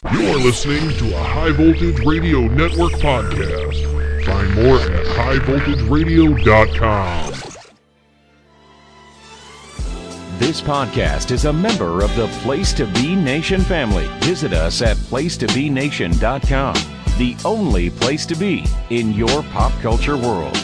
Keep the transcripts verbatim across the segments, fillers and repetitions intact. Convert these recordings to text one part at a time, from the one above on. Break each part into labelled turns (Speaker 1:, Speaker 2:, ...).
Speaker 1: You're listening to a High Voltage Radio Network podcast. Find more at high voltage radio dot com.
Speaker 2: This podcast is a member of the Place to Be Nation family. Visit us at place to be nation dot com, the only place to be in your pop culture world.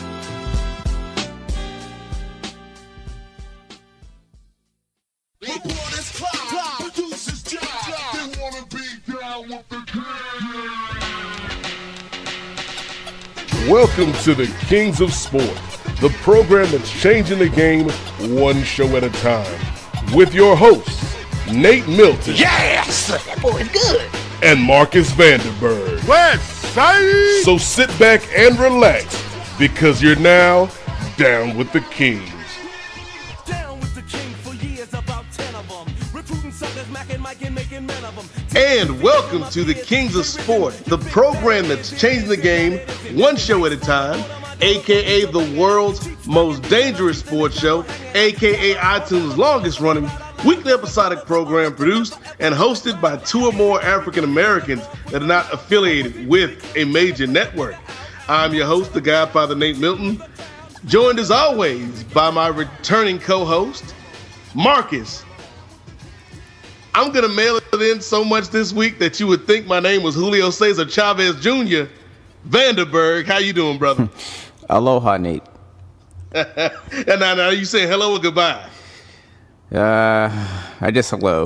Speaker 1: Welcome to the Kings of Sport, the program that's changing the game one show at a time. With your hosts, Nate Milton.
Speaker 3: Yes! That boy's good.
Speaker 1: And Marcus Vanderberg.
Speaker 3: West Side!
Speaker 1: So sit back and relax, because you're now down with the Kings.
Speaker 4: Down with the King for years, about ten of them. Recruiting suckers, macking, micing, making men of them.
Speaker 5: And welcome to the Kings of Sport, the program that's changing the game one show at a time, aka the world's most dangerous sports show, aka iTunes' longest running weekly episodic program produced and hosted by two or more African Americans that are not affiliated with a major network. I'm your host, the Godfather Nate Milton, joined as always by my returning co-host, Marcus. I'm going to mail it in so much this week that you would think my name was Julio Cesar Chavez Junior Vanderberg. How you doing, brother?
Speaker 6: Aloha, Nate.
Speaker 5: And now, now you saying hello or goodbye?
Speaker 6: Uh, I just hello.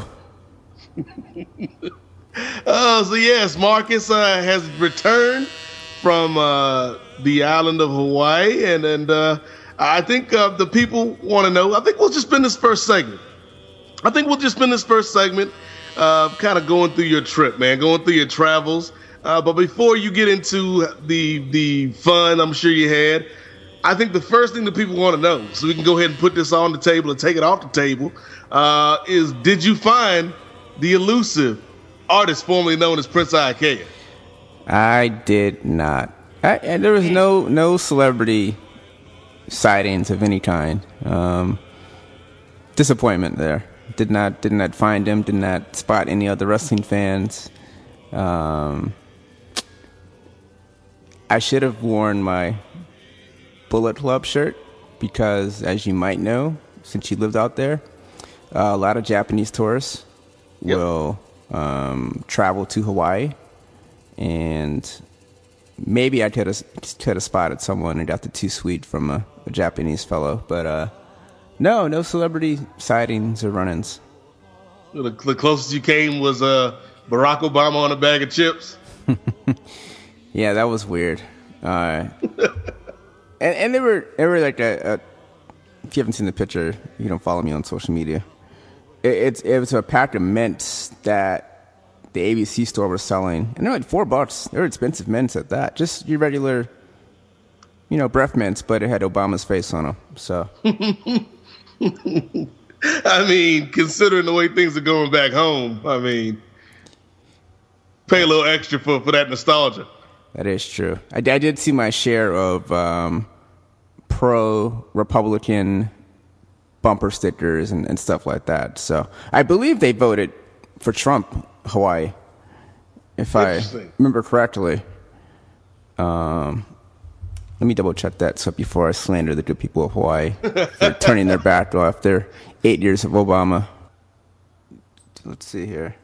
Speaker 5: Oh, so yes, Marcus uh, has returned from uh, the island of Hawaii. And, and uh, I think uh, the people want to know. I think we'll just spend this first segment. I think we'll just spend this first segment uh, kind of going through your trip, man, going through your travels. Uh, but before you get into the the fun I'm sure you had, I think the first thing that people want to know, so we can go ahead and put this on the table and take it off the table, uh, is did you find the elusive artist formerly known as Prince Iaukea?
Speaker 6: I did not. I, and there was no no celebrity sightings of any kind. Um, disappointment there. Did not did not find him. Did not spot any other wrestling fans. Um, I should have worn my Bullet Club shirt because, as you might know, since you lived out there, uh, a lot of Japanese tourists yep. will um, travel to Hawaii, and maybe I could have could have spotted someone and got the too sweet from a, a Japanese fellow, but. Uh, No, no celebrity sightings or run-ins.
Speaker 5: The, the closest you came was uh, Barack Obama on a bag of chips.
Speaker 6: Yeah, that was weird. Uh, and and they were they were like a, a. If you haven't seen the picture, you don't follow me on social media. It, it's it was a pack of mints that the A B C store was selling, and they're like four bucks. They're expensive mints at that. Just your regular, you know, breath mints, but it had Obama's face on them. So.
Speaker 5: I mean, considering the way things are going back home, I mean, pay a little extra for, for that nostalgia.
Speaker 6: That is true. I, I did see my share of um, pro-Republican bumper stickers and, and stuff like that. So I believe they voted for Trump, Hawaii, if I remember correctly. Um. Let me double check that so before I slander the good people of Hawaii for turning their back after eight years of Obama. Let's see here.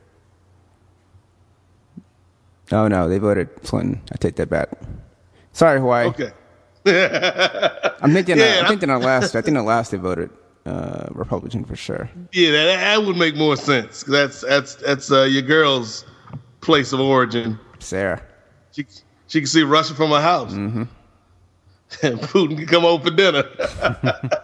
Speaker 6: Oh no, they voted Clinton. I take that back. Sorry, Hawaii.
Speaker 5: Okay.
Speaker 6: I'm thinking.
Speaker 5: Yeah,
Speaker 6: uh, I'm
Speaker 5: I'm
Speaker 6: thinking at last. I think at last they voted uh, Republican for sure.
Speaker 5: Yeah, that, that would make more sense. That's that's that's uh, your girl's place of origin.
Speaker 6: Sarah.
Speaker 5: She she can see Russia from her house.
Speaker 6: Mm-hmm.
Speaker 5: And Putin can come over for dinner. uh,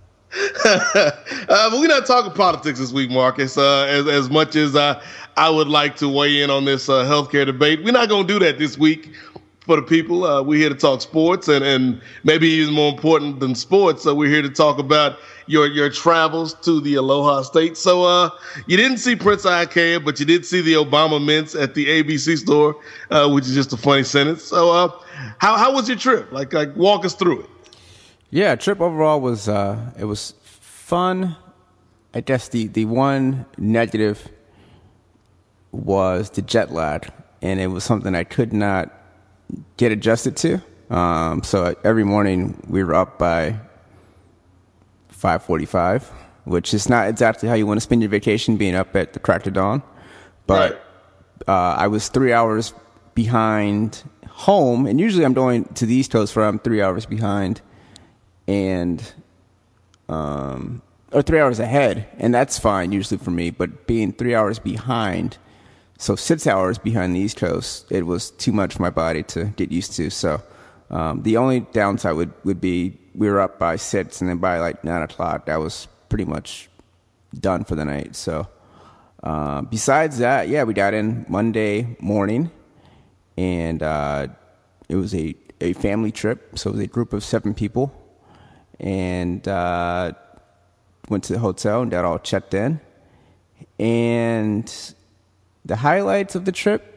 Speaker 5: but we're not talking politics this week, Marcus. Uh, as as much as uh, I would like to weigh in on this uh, healthcare debate, we're not going to do that this week for the people. Uh, we're here to talk sports, and, and maybe even more important than sports, uh, we're here to talk about your your travels to the Aloha State. So uh, you didn't see Prince Iaukea, but you did see the Obama mints at the A B C store, uh, which is just a funny sentence. So uh, how how was your trip? Like like walk us through it.
Speaker 6: Yeah, trip overall was uh, it was fun. I guess the, the one negative was the jet lag, and it was something I could not get adjusted to. Um, so every morning we were up by five forty-five, which is not exactly how you want to spend your vacation, being up at the crack of dawn. But right. uh, I was three hours behind home, and usually I'm going to the East Coast where I'm three hours behind, and um, or three hours ahead, and that's fine usually for me. But being three hours behind, so six hours behind the East Coast, it was too much for my body to get used to. So um, the only downside would, would be we were up by six, and then by like nine o'clock, that was pretty much done for the night. So uh, besides that, yeah, we got in Monday morning, and uh, it was a, a family trip. So it was a group of seven people, and uh, went to the hotel and got all checked in. And the highlights of the trip,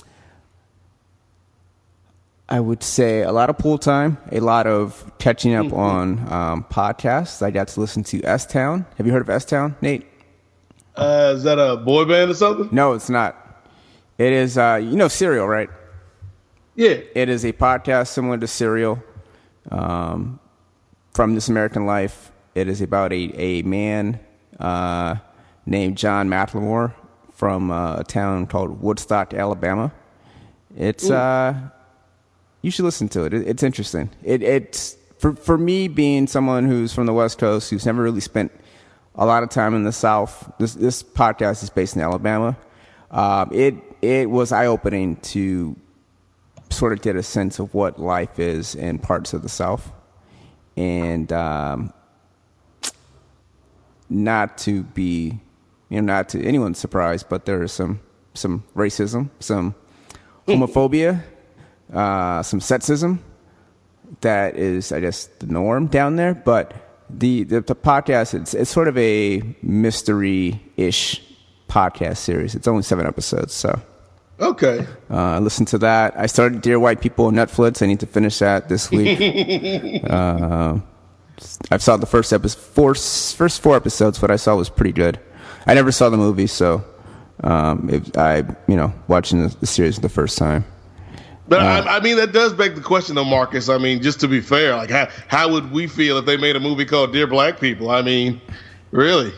Speaker 6: I would say a lot of pool time, a lot of catching up mm-hmm. on um, podcasts. I got to listen to S-Town. Have you heard of S-Town, Nate?
Speaker 5: Uh, is that a boy band or something?
Speaker 6: No, it's not. It is, uh, you know Serial, right?
Speaker 5: Yeah.
Speaker 6: It is a podcast similar to Serial, um, from This American Life. It is about a, a man uh, named John McLemore from uh, a town called Woodstock, Alabama. It's... Uh, You should listen to it. it it's interesting. It, it's for for me, being someone who's from the West Coast, who's never really spent a lot of time in the South. This this podcast is based in Alabama. Um, it it was eye opening to sort of get a sense of what life is in parts of the South, and um, not to be, you know, not to anyone's surprise, but there is some some racism, some homophobia. Uh, some sexism that is, I guess, the norm down there. But the, the, the podcast, it's, it's sort of a mystery-ish podcast series. It's only seven episodes, so.
Speaker 5: Okay.
Speaker 6: Uh, listen to that. I started Dear White People on Netflix. I need to finish that this week. uh, I saw the first episode, four, first four episodes. What I saw was pretty good. I never saw the movie, so um, it, I, you know, watching the, the series for the first time.
Speaker 5: But uh, I, I mean, that does beg the question, though, Marcus. I mean, just to be fair, like how how would we feel if they made a movie called Dear Black People? I mean, really?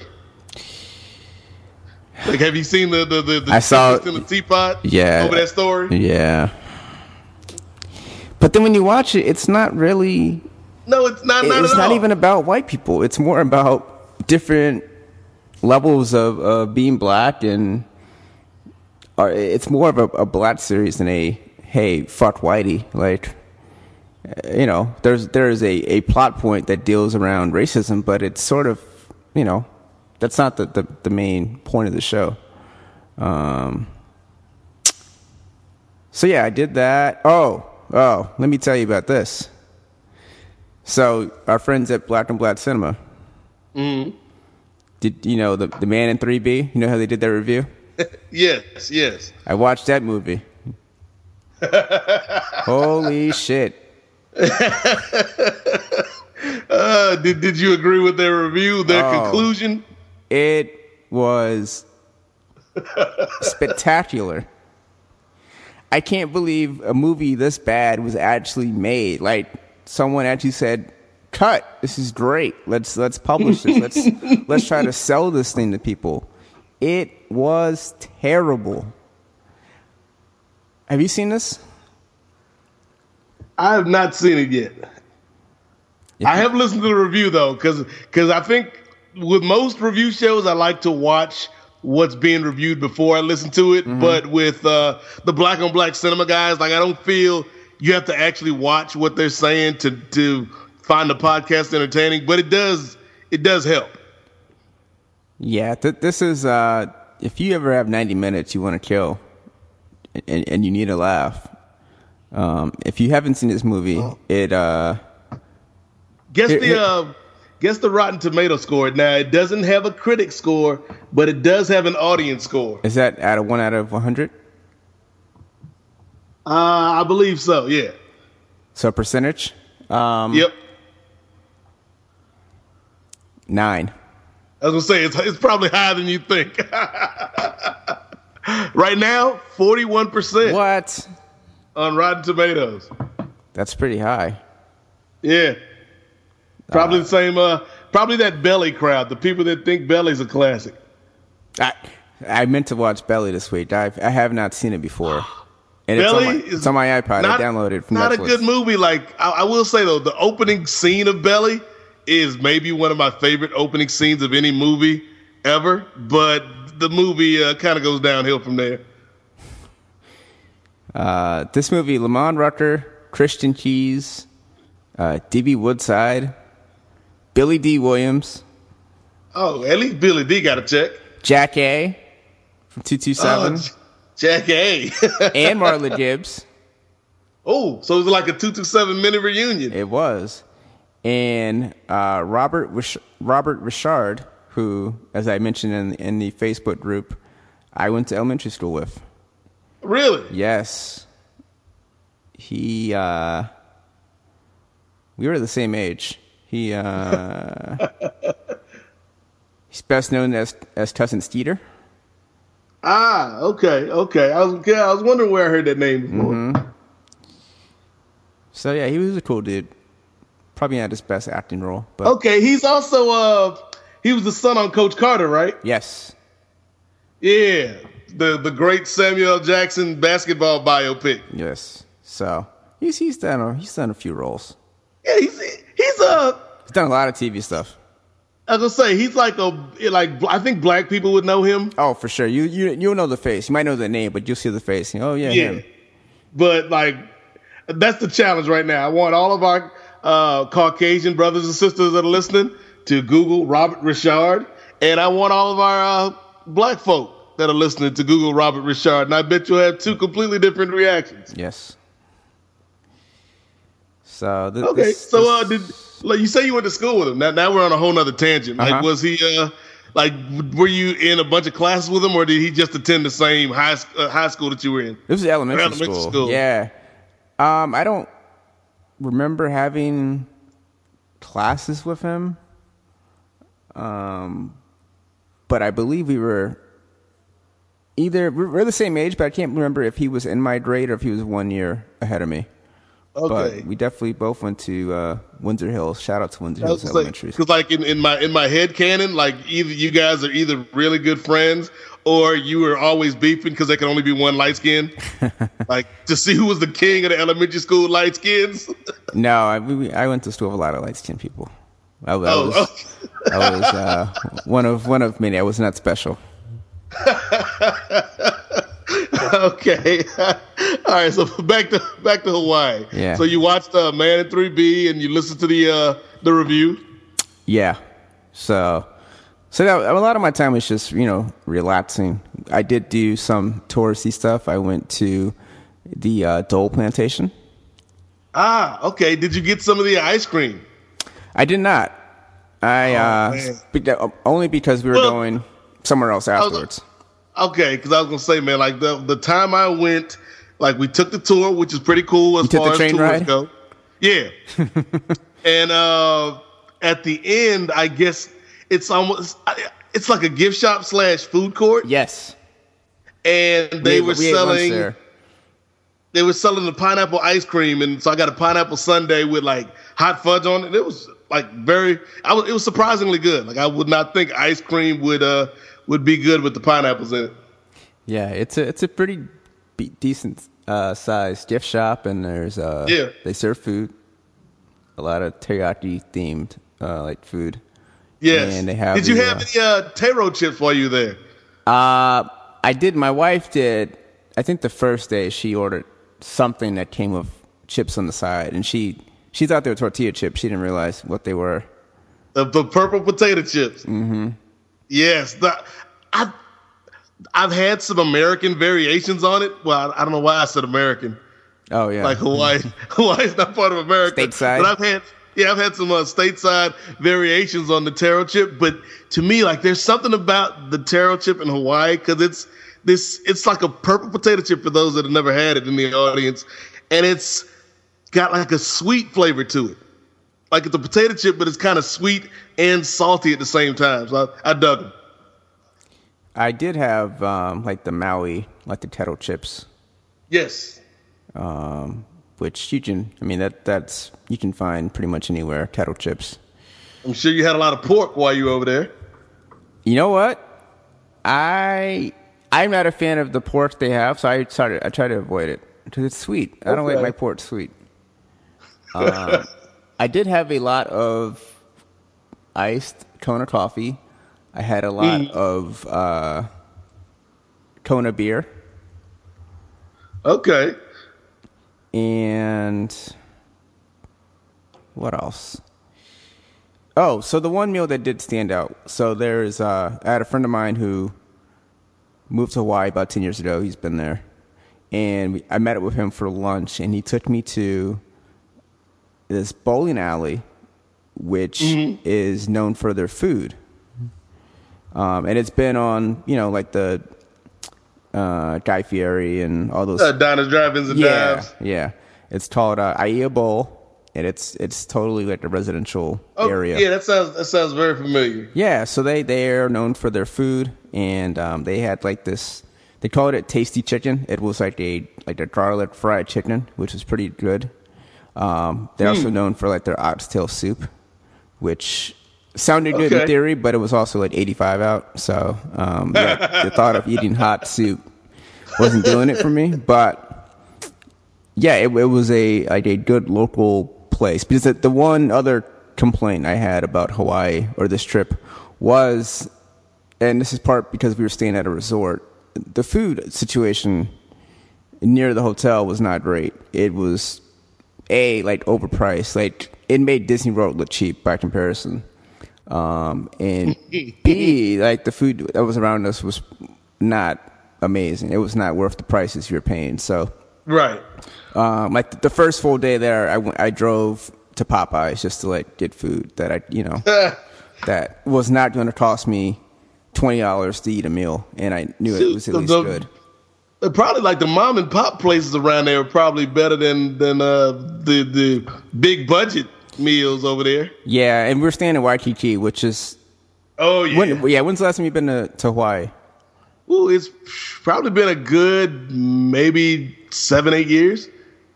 Speaker 5: Like, have you seen the the the, the
Speaker 6: I saw
Speaker 5: in the teapot?
Speaker 6: Yeah,
Speaker 5: over that story.
Speaker 6: Yeah. But then when you watch it, it's not really.
Speaker 5: No, it's not. not
Speaker 6: it's
Speaker 5: at
Speaker 6: not
Speaker 5: all.
Speaker 6: even about white people. It's more about different levels of uh, being black, and or it's more of a, a black series than a. Hey, fuck Whitey. Like, you know, there's there's a, a plot point that deals around racism, but it's sort of, you know, that's not the, the, the main point of the show. Um. So, yeah, I did that. Oh, oh, let me tell you about this. So, our friends at Black and Black Cinema.
Speaker 5: Mm-hmm.
Speaker 6: Did you know the, the Man in three B? You know how they did their review?
Speaker 5: Yes, yes.
Speaker 6: I watched that movie. Holy shit.
Speaker 5: uh, did did you agree with their review, their oh, conclusion?
Speaker 6: It was spectacular. I can't believe a movie this bad was actually made. Like, someone actually said, cut, this is great. Let's let's publish this. Let's let's try to sell this thing to people. It was terrible. Have you seen this?
Speaker 5: I have not seen it yet. If I have listened to the review, though, because because I think with most review shows, I like to watch what's being reviewed before I listen to it. Mm-hmm. But with uh, the Black on Black Cinema guys, like, I don't feel you have to actually watch what they're saying to to find the podcast entertaining. But it does it does help.
Speaker 6: Yeah, th- this is uh, if you ever have ninety minutes you want to kill. And, and you need a laugh. Um, if you haven't seen this movie, oh. it uh,
Speaker 5: guess
Speaker 6: here,
Speaker 5: the
Speaker 6: here,
Speaker 5: uh, guess the Rotten Tomato score. Now, it doesn't have a critic score, but it does have an audience score.
Speaker 6: Is that out of one out of one hundred?
Speaker 5: Uh, I believe so. Yeah.
Speaker 6: So percentage? Um,
Speaker 5: yep.
Speaker 6: Nine.
Speaker 5: I was gonna say it's it's probably higher than you think. Right now, forty-one percent.
Speaker 6: What?
Speaker 5: On Rotten Tomatoes.
Speaker 6: That's pretty high.
Speaker 5: Yeah. Probably
Speaker 6: Uh,
Speaker 5: the same, uh, probably that Belly crowd, the people that think Belly's a classic.
Speaker 6: I I meant to watch Belly this week. I I have not seen it before. And
Speaker 5: Belly
Speaker 6: it's on my,
Speaker 5: is
Speaker 6: it's on my iPod.
Speaker 5: not,
Speaker 6: I downloaded it from
Speaker 5: not
Speaker 6: Netflix.
Speaker 5: a good movie. Like, I, I will say, though, the opening scene of Belly is maybe one of my favorite opening scenes of any movie ever. But the movie uh, kind of goes downhill from there.
Speaker 6: Uh, this movie, Lamont Rucker, Christian Keys, uh, D B Woodside, Billy D. Williams,
Speaker 5: Oh, at least Billy D got a check.
Speaker 6: Jack A. from two two seven,
Speaker 5: Oh, Jack A.
Speaker 6: and Marla Gibbs.
Speaker 5: Oh, so it was like a two two seven mini reunion.
Speaker 6: It was. And uh, Robert Rish- Robert Richard, who, as I mentioned in, in the Facebook group, I went to elementary school with.
Speaker 5: Really?
Speaker 6: Yes. He, uh, we were the same age. He, uh, he's best known as, as Cousin Skeeter.
Speaker 5: Ah, okay, okay. I was, yeah, I was wondering where I heard that name before.
Speaker 6: Mm-hmm. So, yeah, he was a cool dude. Probably not his best acting role, but
Speaker 5: Okay, he's also, uh, he was the son on Coach Carter, right?
Speaker 6: yes.
Speaker 5: Yeah, the the great Samuel Jackson basketball biopic.
Speaker 6: Yes. So, he's, he's done a, he's done a few roles.
Speaker 5: Yeah, he's he's uh,
Speaker 6: He's done a lot of T V stuff.
Speaker 5: I was gonna say he's like a like I think black people would know him.
Speaker 6: Oh, for sure. You you you'll know the face. You might know the name, but you'll see the face. Oh yeah,
Speaker 5: Yeah,
Speaker 6: him.
Speaker 5: but like that's the challenge right now. I want all of our uh, Caucasian brothers and sisters that are listening to Google Robert Richard, and I want all of our uh, black folk that are listening to Google Robert Richard, and I bet you'll have two completely different reactions.
Speaker 6: Yes. So th-
Speaker 5: Okay,
Speaker 6: this,
Speaker 5: so
Speaker 6: this-
Speaker 5: uh, did like you say you went to school with him? Now, now we're on a whole nother tangent. Like,
Speaker 6: Uh-huh.
Speaker 5: was he uh, like, were you in a bunch of classes with him, or did he just attend the same high sc- uh, high school that you were in?
Speaker 6: It was elementary,
Speaker 5: elementary
Speaker 6: school.
Speaker 5: school.
Speaker 6: Yeah. Um, I don't remember having classes with him. Um, but I believe we were either we're the same age, but I can't remember if he was in my grade or if he was one year ahead of me.
Speaker 5: Okay,
Speaker 6: But we definitely both went to uh, Windsor Hills. Shout out to Windsor Hills Elementary.
Speaker 5: because like in, in my in my head canon, like either you guys are either really good friends or you were always beefing because there can only be one light skin. Like to see who was the king of the elementary school light skins.
Speaker 6: No, I, we, I went to school with a lot of light skinned people. I, I was,
Speaker 5: Oh,
Speaker 6: I was uh, one of one of many. I was not special.
Speaker 5: Okay. All right. So back to back to Hawaii.
Speaker 6: Yeah.
Speaker 5: So you watched uh, Man in three B and you listened to the uh, the review.
Speaker 6: Yeah. So, so that, a lot of my time was just, you know, relaxing. I did do some touristy stuff. I went to the uh, Dole Plantation.
Speaker 5: Ah. Okay. Did you get some of the ice cream?
Speaker 6: I did not. I
Speaker 5: Oh,
Speaker 6: uh,
Speaker 5: man.
Speaker 6: beca- only because we were
Speaker 5: Well,
Speaker 6: going somewhere else
Speaker 5: was-
Speaker 6: afterwards.
Speaker 5: Okay. Because I was gonna say, man, like the the time I went, like we took the tour, which is pretty cool as
Speaker 6: You took
Speaker 5: far
Speaker 6: the train
Speaker 5: as tours
Speaker 6: ride?
Speaker 5: go. Yeah. And uh, at the end, I guess it's almost it's like a gift shop slash food court,
Speaker 6: Yes.
Speaker 5: and they
Speaker 6: We-
Speaker 5: were
Speaker 6: we ate lunch
Speaker 5: selling.
Speaker 6: there.
Speaker 5: They were selling the pineapple ice cream, and so I got a pineapple sundae with like hot fudge on it. It was like very, I was, it was surprisingly good. Like I would not think ice cream would uh would be good with the pineapples in it.
Speaker 6: Yeah, it's a it's a pretty be- decent uh, sized gift shop, and there's uh
Speaker 5: Yeah.
Speaker 6: they serve food, a lot of teriyaki themed uh, like food.
Speaker 5: Yes.
Speaker 6: And they have
Speaker 5: Did you
Speaker 6: the,
Speaker 5: have
Speaker 6: uh,
Speaker 5: any uh, taro chips while you were there?
Speaker 6: Uh, I did. My wife did. I think the first day she ordered something that came with chips on the side, and she she thought they were tortilla chips. She didn't realize what they were.
Speaker 5: The, the purple potato chips. Mm-hmm. Yes. The, I, I've had some American variations on it. Well, I, I don't know why I said American.
Speaker 6: Oh yeah,
Speaker 5: Like Hawaii. Hawaii's not part of America.
Speaker 6: Stateside.
Speaker 5: But I've had, yeah, I've had some uh, stateside variations on the taro chip. But to me, like, there's something about the taro chip in Hawaii because it's this. It's like a purple potato chip for those that have never had it in the audience, and it's got like a sweet flavor to it. Like it's a potato chip, but it's kind of sweet and salty at the same time. So I, I dug them.
Speaker 6: I did have um, like the Maui, like the kettle chips.
Speaker 5: Yes.
Speaker 6: Um, which you can, I mean, that that's you can find pretty much anywhere. Kettle chips.
Speaker 5: I'm sure you had a lot of pork while you were over there.
Speaker 6: You know what? I I'm not a fan of the pork they have, so I started I try to avoid it because it's sweet. I don't
Speaker 5: Okay.
Speaker 6: like my pork sweet. Um, I did have a lot of iced Kona coffee. I had a lot
Speaker 5: Mm.
Speaker 6: of uh, Kona beer.
Speaker 5: Okay.
Speaker 6: And what else? Oh, so the one meal that did stand out. So there's, uh, I had a friend of mine who moved to Hawaii about ten years ago. He's been there. And we, I met up with him for lunch, and he took me to this bowling alley, which mm-hmm. is known for their food. Um, and it's been on, you know, like the uh, Guy Fieri and all those.
Speaker 5: Uh, Diners, Drive-Ins, and
Speaker 6: yeah,
Speaker 5: Dives.
Speaker 6: Yeah. It's called uh, Aiea Bowl. And it's it's totally like a residential
Speaker 5: oh,
Speaker 6: area.
Speaker 5: Yeah, that sounds that sounds very familiar.
Speaker 6: Yeah, so they they are known for their food, and um, they had like this. They called it tasty chicken. It was like a like a garlic fried chicken, which was pretty good. Um, they're mm. also known for like their oxtail soup, which sounded good
Speaker 5: okay.
Speaker 6: in theory, but it was also like eighty-five out. So um, yeah, the thought of eating hot soup wasn't doing it for me. But yeah, it, it was a like a good local place, because the, the one other complaint I had about Hawaii or this trip was, and this is part because we were staying at a resort, the food situation near the hotel was not great. It was A, like overpriced, like it made Disney World look cheap by comparison, um, and B, like the food that was around us was not amazing. It was not worth the prices you were paying. So
Speaker 5: right.
Speaker 6: Um, like the first full day there, I, went, I drove to Popeyes just to like get food that I, you know, that was not going to cost me twenty dollars to eat a meal, and I knew it was at
Speaker 5: the,
Speaker 6: least
Speaker 5: the,
Speaker 6: good.
Speaker 5: Probably like the mom and pop places around there are probably better than than uh, the the big budget meals over there.
Speaker 6: Yeah, and we're staying in Waikiki, which is
Speaker 5: oh yeah,
Speaker 6: when, yeah. When's the last time you've been to, to Hawaii?
Speaker 5: Ooh, it's probably been a good maybe seven, eight years.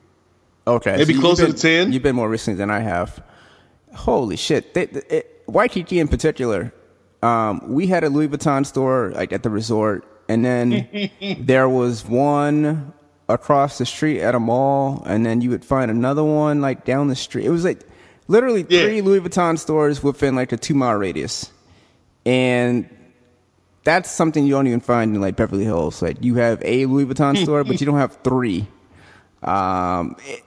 Speaker 6: Okay,
Speaker 5: maybe
Speaker 6: so
Speaker 5: closer
Speaker 6: been,
Speaker 5: to ten.
Speaker 6: You've been more recently than I have. Holy shit! They, they, it, Waikiki in particular, um, we had a Louis Vuitton store like at the resort, and then there was one across the street at a mall, and then you would find another one like down the street. It was like literally three yeah. Louis Vuitton stores within like a two mile radius, and that's something you don't even find in like Beverly Hills. Like you have a Louis Vuitton store, but you don't have three. Um, it,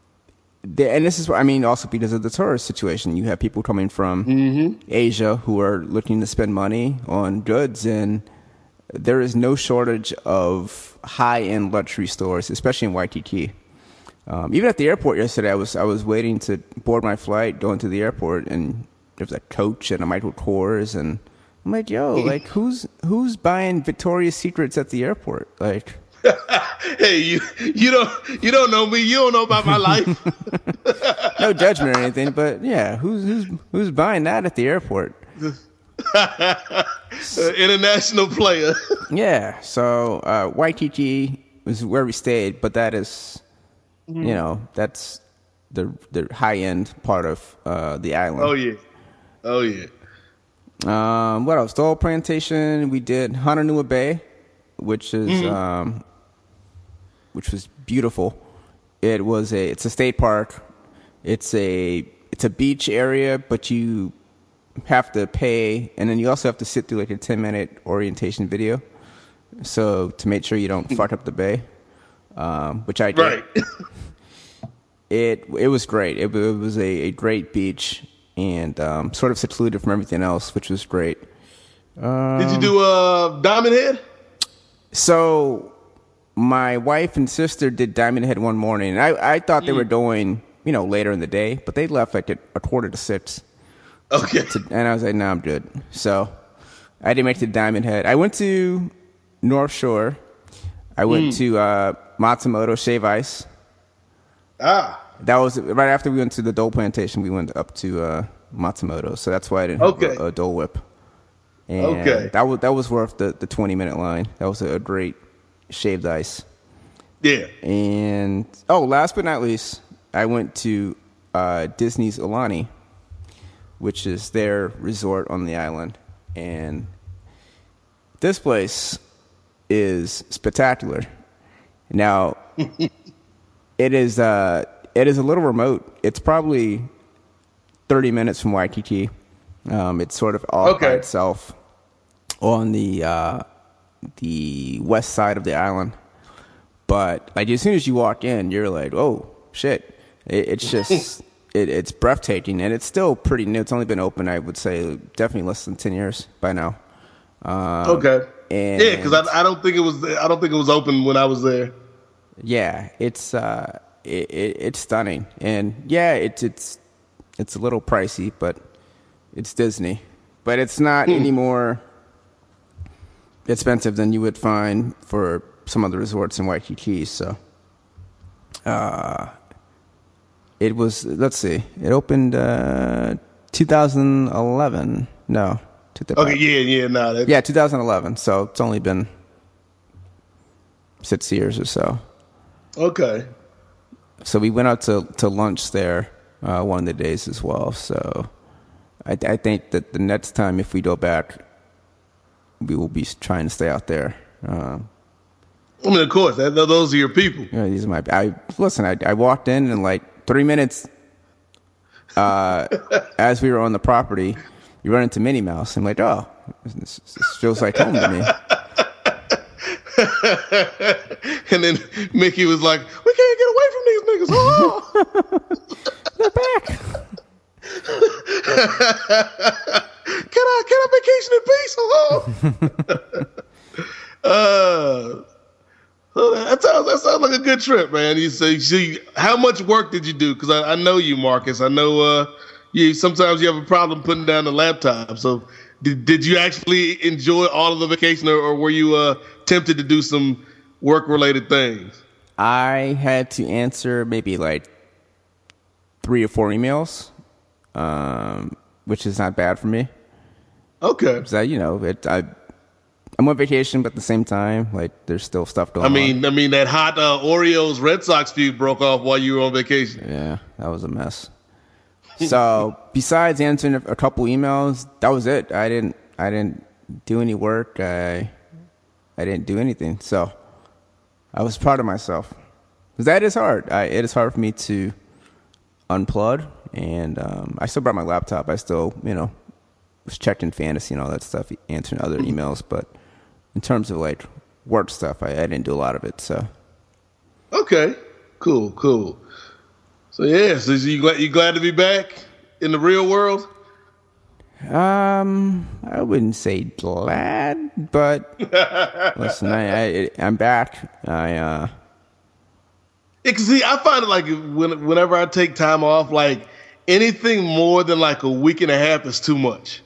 Speaker 6: the, and this is, I mean, also because of the tourist situation, you have people coming from mm-hmm. Asia who are looking to spend money on goods, and there is no shortage of high-end luxury stores, especially in Waikiki. Um, even at the airport yesterday, I was I was waiting to board my flight, going to the airport, and there was a Coach and a Michael Kors, and I'm like, yo, like who's who's buying Victoria's Secrets at the airport? Like,
Speaker 5: hey, you you don't you don't know me, you don't know about my life.
Speaker 6: No judgment or anything, but yeah, who's who's who's buying that at the airport?
Speaker 5: uh, international player.
Speaker 6: Yeah, so uh, Waikiki is where we stayed, but that is, mm. you know, that's the the high end part of uh, the island.
Speaker 5: Oh yeah, oh yeah.
Speaker 6: Um, what else? The whole plantation. We did Honolulu Bay, which is mm-hmm. um, which was beautiful. It was a it's a state park. It's a it's a beach area, but you have to pay, and then you also have to sit through like a ten minute orientation video, so to make sure you don't fuck up the bay, um, which I did.
Speaker 5: Right.
Speaker 6: it it was great. It, it was a, a great beach, and um, sort of secluded from everything else, which was great. Um,
Speaker 5: Did you do uh, Diamond Head?
Speaker 6: So my wife and sister did Diamond Head one morning, and I, I thought they mm. were going, you know, later in the day, but they left like at a quarter to six.
Speaker 5: Okay.
Speaker 6: To, and I was like, no, nah, I'm good. So I didn't make it to Diamond Head. I went to North Shore. I went mm. to uh, Matsumoto Shave Ice.
Speaker 5: Ah.
Speaker 6: That was right after we went to the Dole Plantation. We went up to uh, Matsumoto, so that's why I didn't
Speaker 5: okay.
Speaker 6: have a, a Dole Whip. And
Speaker 5: okay.
Speaker 6: That was that was worth the, the twenty minute line. That was a great shaved ice.
Speaker 5: Yeah.
Speaker 6: And oh, last but not least, I went to uh, Disney's Aulani, which is their resort on the island, and this place is spectacular. Now, it is uh, it is a little remote. It's probably thirty minutes from Waikiki. Um, it's sort of off
Speaker 5: okay.
Speaker 6: by itself on the uh, the west side of the island. But like as soon as you walk in, you're like, "Oh shit!" It, it's just it, it's breathtaking, and it's still pretty new. It's only been open, I would say, definitely less than ten years by now. Um,
Speaker 5: okay.
Speaker 6: And
Speaker 5: yeah, because I, I don't think it was I don't think it was open when I was there.
Speaker 6: Yeah, it's uh, it, it, it's stunning, and yeah, it's it's it's a little pricey, but it's Disney. But it's not any more expensive than you would find for some of the resorts in Waikiki. So, uh, it was. Let's see, it opened uh, two thousand eleven. No.
Speaker 5: Okay, yeah, yeah, no. That's...
Speaker 6: Yeah, two thousand eleven. So it's only been six years or so.
Speaker 5: Okay.
Speaker 6: So we went out to, to lunch there uh, one of the days as well. So I, I think that the next time, if we go back, we will be trying to stay out there. Um,
Speaker 5: I mean, of course, that, those are your people.
Speaker 6: You know, these are my. I listen. I, I walked in and like three minutes uh, as we were on the property. You run into Minnie Mouse. I'm like, oh, this, this feels like home to me.
Speaker 5: And then Mickey was like, we can't get away from these niggas. Oh.
Speaker 6: They're back.
Speaker 5: can I can I vacation in peace? Oh. uh, that sounds that sounds like a good trip, man. You say, see, how much work did you do? Because I, I know you, Marcus. I know. Uh, You, sometimes you have a problem putting down the laptop. So did, did you actually enjoy all of the vacation, or, or were you uh, tempted to do some work-related things?
Speaker 6: I had to answer maybe like three or four emails, um, which is not bad for me.
Speaker 5: Okay.
Speaker 6: So, you know, it, I, I'm on vacation, but at the same time, like, there's still stuff going
Speaker 5: I mean,
Speaker 6: on.
Speaker 5: I mean, that hot uh, Orioles Red Sox feud broke off while you were on vacation.
Speaker 6: Yeah, that was a mess. So besides answering a couple emails, that was it. I didn't I didn't do any work. I I didn't do anything. So I was proud of myself. Because that is hard. I, it is hard for me to unplug. And um, I still brought my laptop. I still, you know, was checking fantasy and all that stuff, answering other emails. But in terms of like work stuff, I, I didn't do a lot of it. So
Speaker 5: okay, cool, cool. So yeah, so you glad you glad to be back in the real world?
Speaker 6: Um, I wouldn't say glad, but listen, I, I I'm back. I uh,
Speaker 5: yeah, 'cause see, I find it like when, whenever I take time off, like anything more than like a week and a half is too much.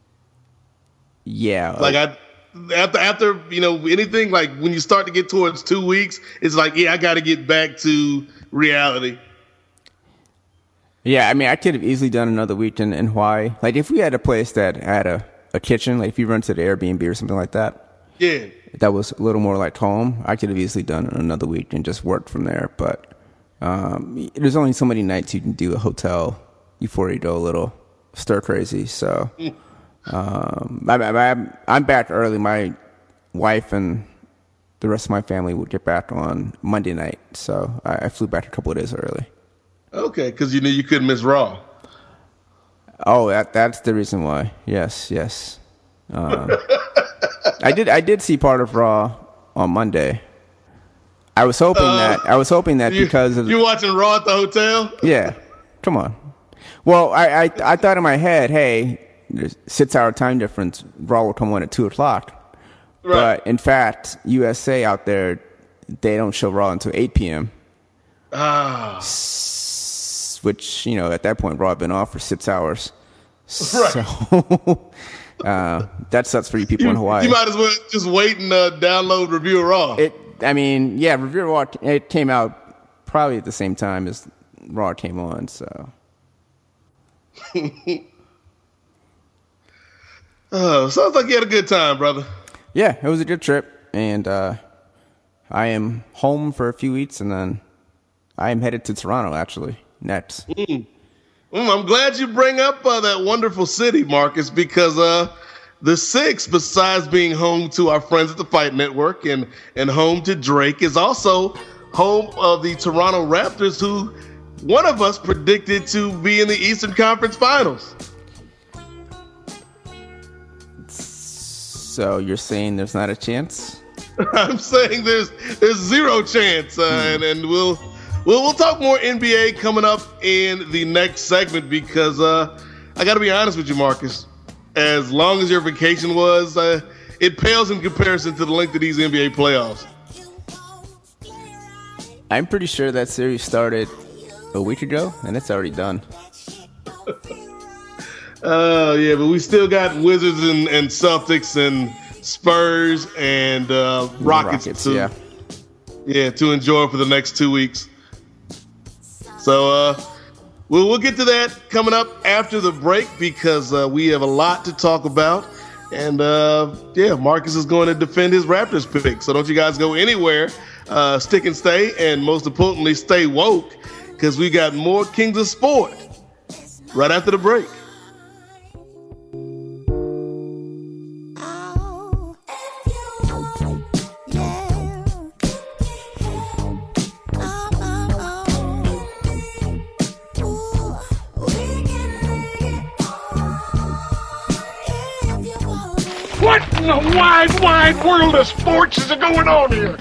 Speaker 6: Yeah,
Speaker 5: like I after after you know anything like when you start to get towards two weeks, it's like yeah, I got to get back to reality.
Speaker 6: Yeah, I mean, I could have easily done another week in, in Hawaii. Like, if we had a place that had a, a kitchen, like if you rented an Airbnb or something like that,
Speaker 5: yeah,
Speaker 6: that was a little more like home, I could have easily done another week and just worked from there. But um, there's only so many nights you can do a hotel before you go a little stir crazy. So um, I, I, I'm back early. My wife and the rest of my family would get back on Monday night. So I, I flew back a couple of days early.
Speaker 5: Okay, because you knew you couldn't miss Raw.
Speaker 6: Oh, that that's the reason why. Yes, yes. Uh, I did I did see part of Raw on Monday. I was hoping uh, that I was hoping that
Speaker 5: you,
Speaker 6: because of
Speaker 5: you watching Raw at the hotel.
Speaker 6: Yeah, come on. Well, I I, I thought in my head, hey, there's six hour time difference. Raw will come on at two o'clock. Right. But in fact, U S A out there, they don't show Raw until eight p.m.
Speaker 5: Ah.
Speaker 6: Which, you know, at that point, Raw had been off for six hours.
Speaker 5: Right.
Speaker 6: So uh, that sucks for you people
Speaker 5: you,
Speaker 6: in Hawaii.
Speaker 5: You might as well just wait and uh, download Review of Raw.
Speaker 6: It, I mean, yeah, Review of Raw, it came out probably at the same time as Raw came on, so.
Speaker 5: uh, Oh, sounds like you had a good time, brother.
Speaker 6: Yeah, it was a good trip, and uh, I am home for a few weeks, and then I am headed to Toronto, actually, next.
Speaker 5: Mm. Mm, I'm glad you bring up uh, that wonderful city, Marcus, because uh, the Six, besides being home to our friends at the Fight Network and, and home to Drake, is also home of the Toronto Raptors, who one of us predicted to be in the Eastern Conference Finals.
Speaker 6: So you're saying there's not a chance?
Speaker 5: I'm saying there's there's zero chance, uh, mm. and and we'll we'll we'll talk more N B A coming up in the next segment because uh, I got to be honest with you, Marcus. As long as your vacation was, uh, it pales in comparison to the length of these N B A playoffs.
Speaker 6: I'm pretty sure that series started a week ago, and it's already done.
Speaker 5: Oh, uh, yeah, but we still got Wizards and, and Celtics and Spurs and uh, Rockets, Rockets to,
Speaker 6: yeah.
Speaker 5: yeah, to enjoy for the next two weeks. So uh, we'll, we'll get to that coming up after the break because uh, we have a lot to talk about. And, uh, yeah, Marcus is going to defend his Raptors pick. So don't you guys go anywhere. Uh, stick and stay, and most importantly, stay woke because we got more Kings of Sport right after the break.
Speaker 3: What in the wide, wide world of sports is going on here?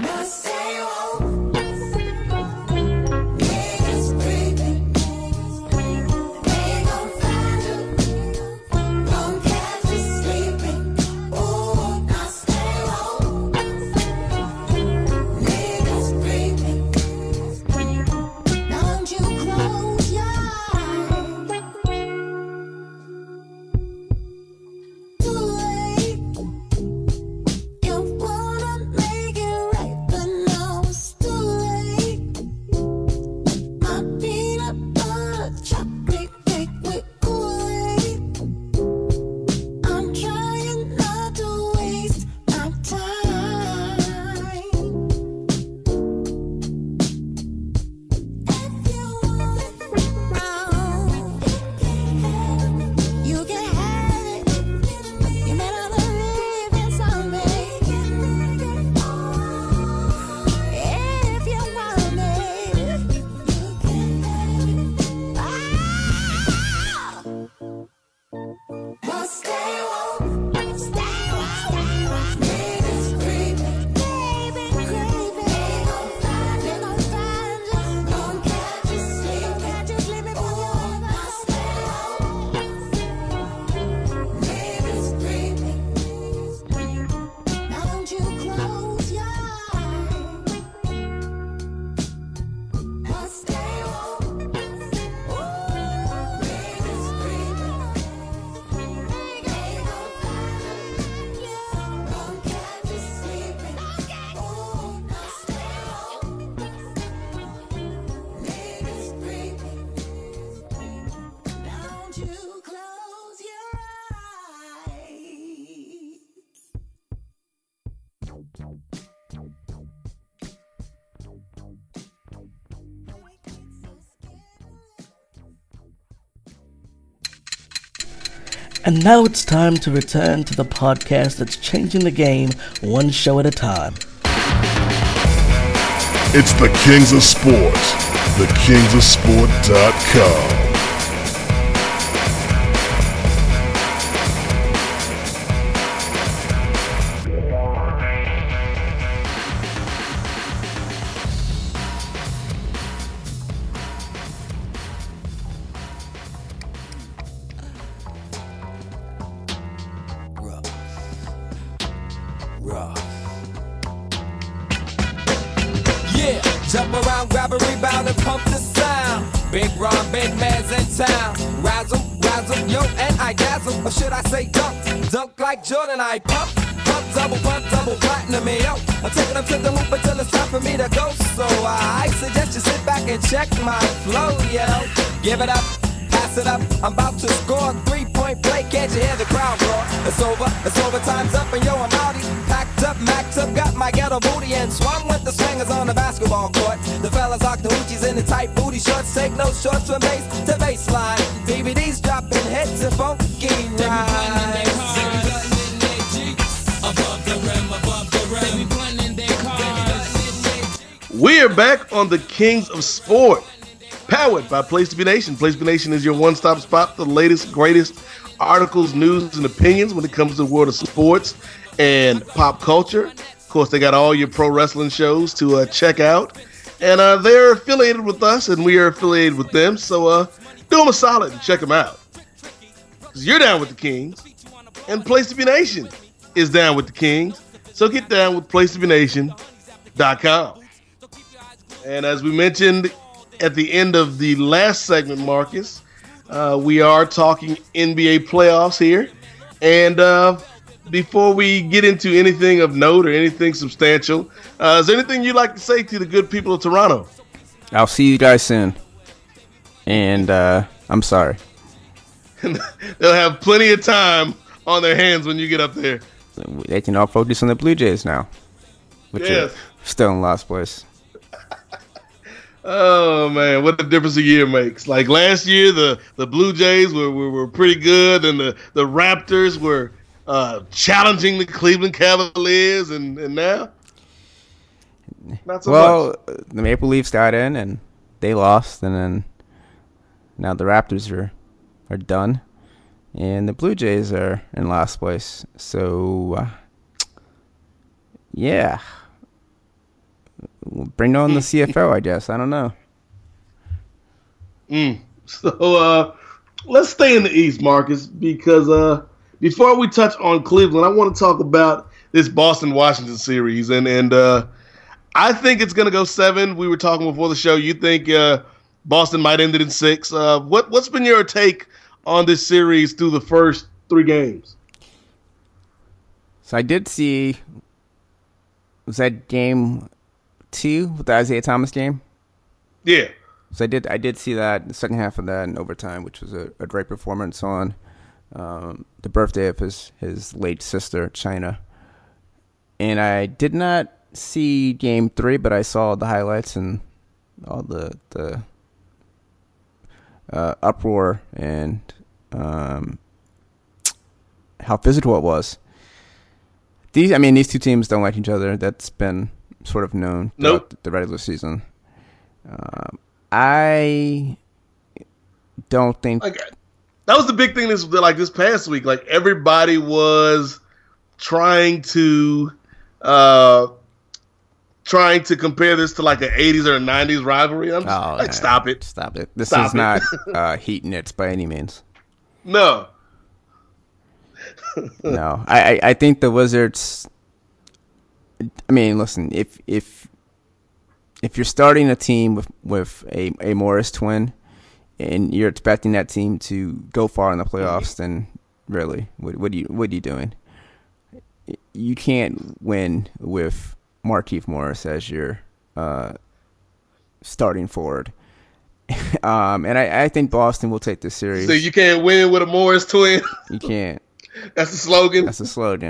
Speaker 7: And now it's time to return to the podcast that's changing the game one show at a time.
Speaker 1: It's the Kings of Sport, the kings of sport dot com.
Speaker 8: Jordan, I pump, pump, double, pump, double platinum, yo. I'm taking them to the hoop until it's time for me to go. So I suggest you sit back and check my flow, yo. Give it up, pass it up. I'm about to score three points. point blank, can't you hear the crowd roar? It's over, it's over, time's up, and yo, I'm outie. Packed up, maxed up, got my ghetto booty, and swung with the swingers on the basketball court. The fellas rock the hoochies in the tight booty shorts, take no shorts from base to baseline. D V Ds dropping hits and funky rides.
Speaker 5: We are back on the Kings of Sport, powered by Place to Be Nation. Place to Be Nation is your one-stop spot for the latest, greatest articles, news, and opinions when it comes to the world of sports and pop culture. Of course, they got all your pro wrestling shows to uh, check out. And uh, they're affiliated with us, and we are affiliated with them. So uh, do them a solid and check them out. Because you're down with the Kings, and Place to Be Nation is down with the Kings. So get down with place to be nation dot com. And as we mentioned at the end of the last segment, Marcus, uh, we are talking N B A playoffs here. And uh, before we get into anything of note or anything substantial, uh, is there anything you'd like to say to the good people of Toronto?
Speaker 6: I'll see you guys soon. And uh, I'm sorry.
Speaker 5: They'll have plenty of time on their hands when you get up there.
Speaker 6: They can all focus on the Blue Jays now, which
Speaker 5: yes.
Speaker 6: are still in last place.
Speaker 5: Oh man, what a difference a year makes! Like last year, the, the Blue Jays were, were were pretty good, and the, the Raptors were uh, challenging the Cleveland Cavaliers, and, and now not so
Speaker 6: well,
Speaker 5: much.
Speaker 6: Well, the Maple Leafs got in, and they lost, and then now the Raptors are are done, and the Blue Jays are in last place. So, uh, yeah. Bring on the C F L, I guess. I don't know.
Speaker 5: Mm. So uh, let's stay in the East, Marcus, because uh, before we touch on Cleveland, I want to talk about this Boston-Washington series. And, and uh, I think it's going to go seven. We were talking before the show. You think uh, Boston might end it in six. Uh, what, what's been your take on this series through the first three games?
Speaker 6: So I did see, was that game two with the Isaiah Thomas game?
Speaker 5: Yeah.
Speaker 6: So I did I did see that, the second half of that in overtime, which was a, a great performance on um, the birthday of his, his late sister, China. And I did not see game three, but I saw the highlights and all the the uh, uproar and um, how physical it was. These, I mean, these two teams don't like each other. That's been sort of known throughout
Speaker 5: nope.
Speaker 6: the regular season. Um, I don't think
Speaker 5: like, that was the big thing this like this past week. Like everybody was trying to uh, trying to compare this to like an eighties or a nineties rivalry. I'm just,
Speaker 6: oh,
Speaker 5: like,
Speaker 6: yeah.
Speaker 5: stop it,
Speaker 6: stop it. This
Speaker 5: stop
Speaker 6: is
Speaker 5: it.
Speaker 6: not uh, Heat Nets by any means.
Speaker 5: No,
Speaker 6: no. I, I, I think the Wizards. I mean, listen, if if if you're starting a team with, with a, a Morris twin and you're expecting that team to go far in the playoffs, then really, what what are you what are you doing? You can't win with Markieff Morris as your uh, starting forward. um, and I, I think Boston will take this series.
Speaker 5: So you can't win with a Morris twin?
Speaker 6: You can't.
Speaker 5: That's the slogan?
Speaker 6: That's the slogan.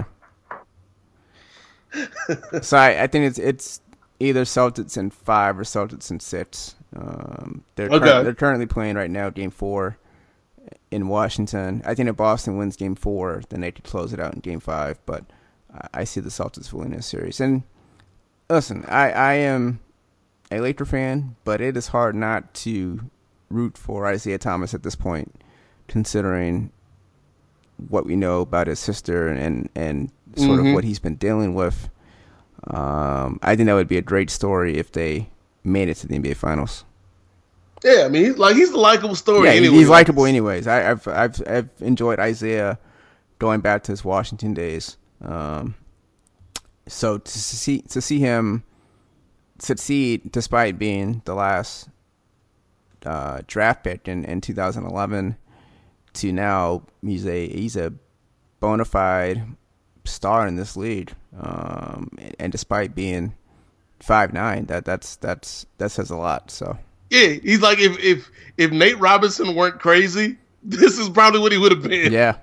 Speaker 6: So I, I think it's it's either Celtics in five or Celtics in six. Um, they're
Speaker 5: okay.
Speaker 6: cur- they're currently playing right now game four in Washington. I think if Boston wins game four, then they could close it out in game five. But I, I see the Celtics winning this series. And listen, I, I am a Laker fan, but it is hard not to root for Isaiah Thomas at this point, considering what we know about his sister and and sort
Speaker 5: mm-hmm.
Speaker 6: of what he's been dealing with. Um, I think that would be a great story if they made it to the N B A Finals.
Speaker 5: Yeah, I mean, he's like he's a likable story.
Speaker 6: Yeah,
Speaker 5: anyway.
Speaker 6: he's likable anyways. I, I've I've I've enjoyed Isaiah going back to his Washington days. Um, so to see to see him succeed despite being the last uh, draft pick in, in two thousand eleven to now he's a he's a bona fide star in this league, um, and, and despite being five nine, that that's that's that says a lot. So
Speaker 5: yeah, he's like if if if Nate Robinson weren't crazy, this is probably what he would have been.
Speaker 6: Yeah.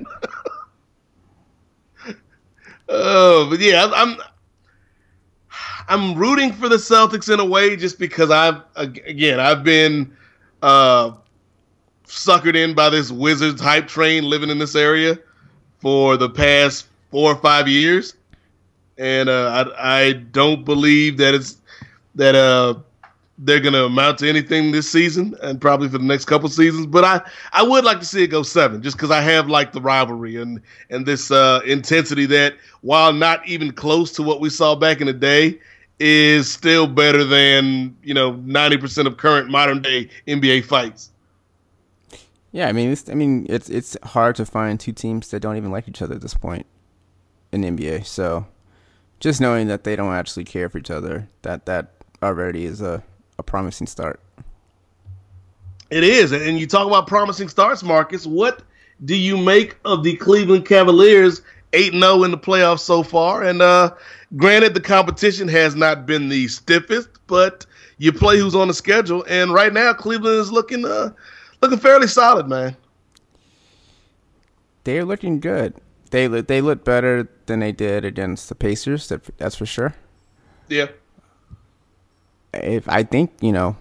Speaker 5: Oh, uh, but yeah, I'm I'm rooting for the Celtics in a way, just because I've again I've been uh, suckered in by this Wizards hype train living in this area for the past four or five years, and uh, I I don't believe that it's that uh. they're going to amount to anything this season and probably for the next couple seasons. But I, I would like to see it go seven, just because I have liked the rivalry and, and this uh, intensity that, while not even close to what we saw back in the day, is still better than, you know, ninety percent of current modern day N B A fights.
Speaker 6: Yeah, I mean, it's, I mean, it's it's hard to find two teams that don't even like each other at this point in the N B A. So just knowing that they don't actually care for each other, that that already is a a promising start.
Speaker 5: It is. And you talk about promising starts, Marcus. What do you make of the Cleveland Cavaliers eight and oh in the playoffs so far? And uh, granted, the competition has not been the stiffest, but you play who's on the schedule. And right now, Cleveland is looking uh, looking fairly solid, man.
Speaker 6: They're looking good. They look, they look better than they did against the Pacers. That, that's for sure.
Speaker 5: Yeah.
Speaker 6: If I think, you know,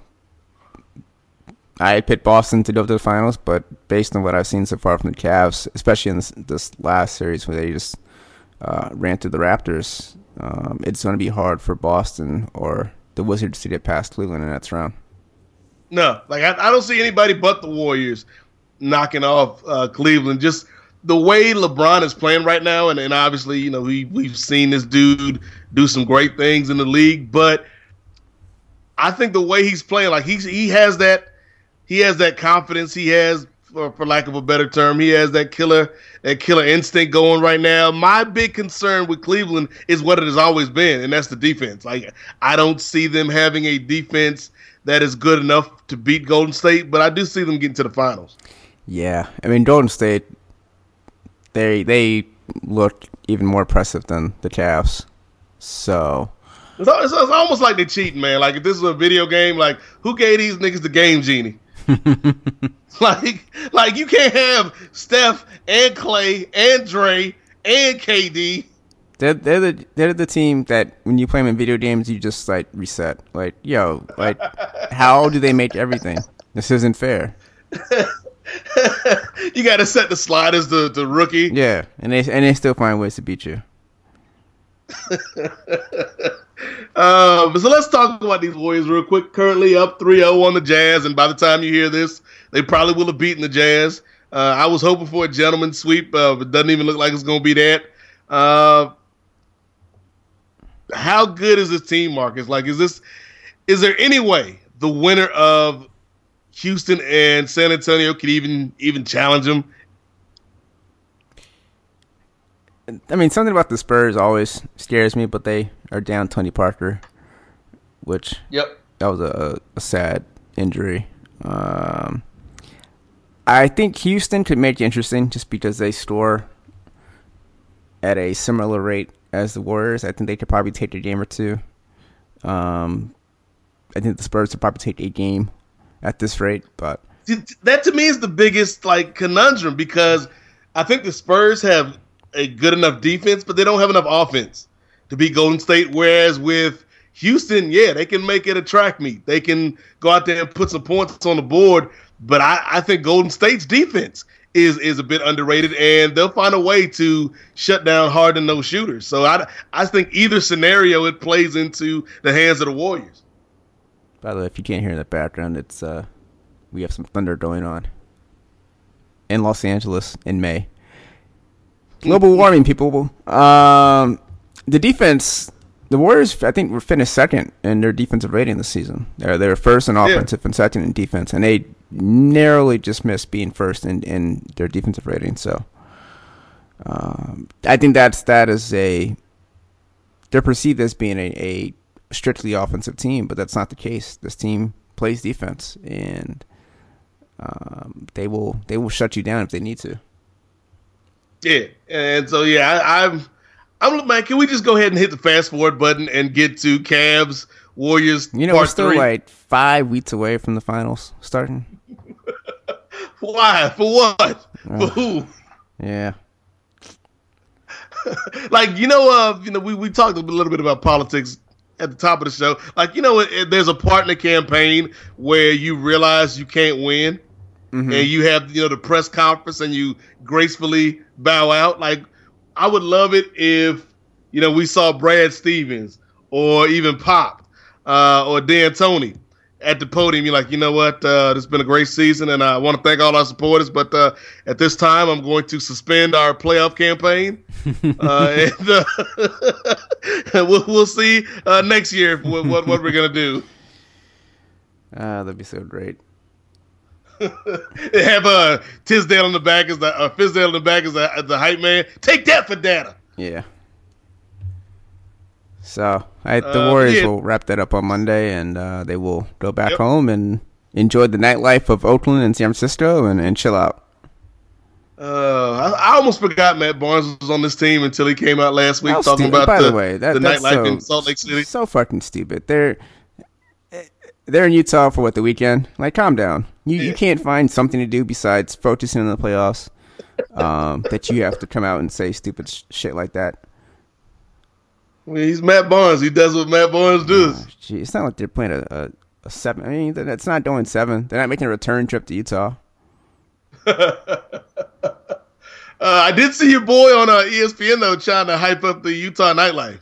Speaker 6: I picked Boston to go to the finals, but based on what I've seen so far from the Cavs, especially in this, this last series where they just uh, ran through the Raptors, um, it's going to be hard for Boston or the Wizards to get past Cleveland in that round.
Speaker 5: No, like I, I don't see anybody but the Warriors knocking off uh, Cleveland. Just the way LeBron is playing right now, and, and obviously, you know, we, we've seen this dude do some great things in the league, but I think the way he's playing, like he's he has that he has that confidence. He has, for, for lack of a better term, he has that killer that killer instinct going right now. My big concern with Cleveland is what it has always been, and that's the defense. Like I don't see them having a defense that is good enough to beat Golden State, but I do see them getting to the finals.
Speaker 6: Yeah, I mean Golden State, they they look even more impressive than the Cavs, so.
Speaker 5: It's, it's, it's almost like they're cheating, man. Like, if this was a video game, like, who gave these niggas the game genie? like, like you can't have Steph and Clay and Dre and K D.
Speaker 6: They're, they're, the, they're the team that, when you play them in video games, you just, like, reset. Like, yo, like, how do they make everything? This isn't fair.
Speaker 5: You got to set the sliders to, to rookie.
Speaker 6: Yeah, and they, and they still find ways to beat you.
Speaker 5: Um, so let's talk about these Warriors real quick. Currently up three oh on the Jazz, and by the time you hear this, they probably will have beaten the Jazz. Uh, I was hoping for a gentleman's sweep, uh, but it doesn't even look like it's going to be that. Uh, how good is this team, Marcus? Like, is this? Is there any way the winner of Houston and San Antonio could even even challenge them?
Speaker 6: I mean, something about the Spurs always scares me, but they are down Tony Parker, which
Speaker 5: yep.
Speaker 6: that was a, a sad injury. Um, I think Houston could make it interesting just because they score at a similar rate as the Warriors. I think they could probably take a game or two. Um, I think the Spurs could probably take a game at this rate, but
Speaker 5: that to me is the biggest like conundrum, because I think the Spurs have a good enough defense, but they don't have enough offense to beat Golden State. Whereas with Houston, yeah, they can make it a track meet. They can go out there and put some points on the board. But I, I think Golden State's defense is is a bit underrated, and they'll find a way to shut down hard-to-know shooters. So I, I think either scenario, it plays into the hands of the Warriors.
Speaker 6: By the way, if you can't hear in the background, it's uh, we have some thunder going on in Los Angeles in May. Global warming, people. Um, the defense, the Warriors, I think, were finished second in their defensive rating this season. They're they're first in offensive yeah. and second in defense, and they narrowly just missed being first in, in their defensive rating. So, um, I think that's that is a they're perceived as being a, a strictly offensive team, but that's not the case. This team plays defense, and um, they will they will shut you down if they need to.
Speaker 5: Yeah, and so yeah, I, I'm, I'm man. Can we just go ahead and hit the fast forward button and get to Cavs Warriors?
Speaker 6: You know,
Speaker 5: part
Speaker 6: we're still
Speaker 5: three?
Speaker 6: like five weeks away from the finals starting.
Speaker 5: Why? For what?
Speaker 6: Uh,
Speaker 5: For who?
Speaker 6: Yeah.
Speaker 5: Like, you know, uh, you know, we, we talked a little bit about politics at the top of the show. Like, you know, it, it, there's a part in the campaign where you realize you can't win, mm-hmm. and you have, you know, the press conference and you gracefully bow out. Like, I would love it if, you know, we saw Brad Stevens or even Pop uh, or D'Antoni at the podium. You're like, you know what? Uh, this has been a great season, and I want to thank all our supporters. But uh, at this time, I'm going to suspend our playoff campaign. uh, and uh, we'll, we'll see uh, next year what, what, what we're going to do.
Speaker 6: Ah, that'd be so great.
Speaker 5: They have uh, Tisdale in the back as the uh, Fizdale in the back as the, as the hype man. Take that for data.
Speaker 6: Yeah. So I, the
Speaker 5: uh,
Speaker 6: Warriors
Speaker 5: yeah.
Speaker 6: will wrap that up on Monday, and uh, they will go back
Speaker 5: yep.
Speaker 6: home and enjoy the nightlife of Oakland and San Francisco and, and chill out.
Speaker 5: Uh, I, I almost forgot Matt Barnes was on this team until he came out last week
Speaker 6: How
Speaker 5: talking
Speaker 6: stupid.
Speaker 5: about
Speaker 6: By
Speaker 5: the,
Speaker 6: the, way, that,
Speaker 5: the
Speaker 6: that's
Speaker 5: nightlife
Speaker 6: so,
Speaker 5: in Salt Lake City.
Speaker 6: So fucking stupid. They're they're in Utah for what, the weekend? Like, calm down. You yeah. you can't find something to do besides focusing on the playoffs. Um, that you have to come out and say stupid sh- shit like that.
Speaker 5: Well, he's Matt Barnes. He does what Matt Barnes does.
Speaker 6: Oh, gee, it's not like they're playing a, a, a seven. I mean, that's not doing seven. They're not making a return trip to Utah.
Speaker 5: uh, I did see your boy on uh, E S P N though trying to hype up the Utah nightlife.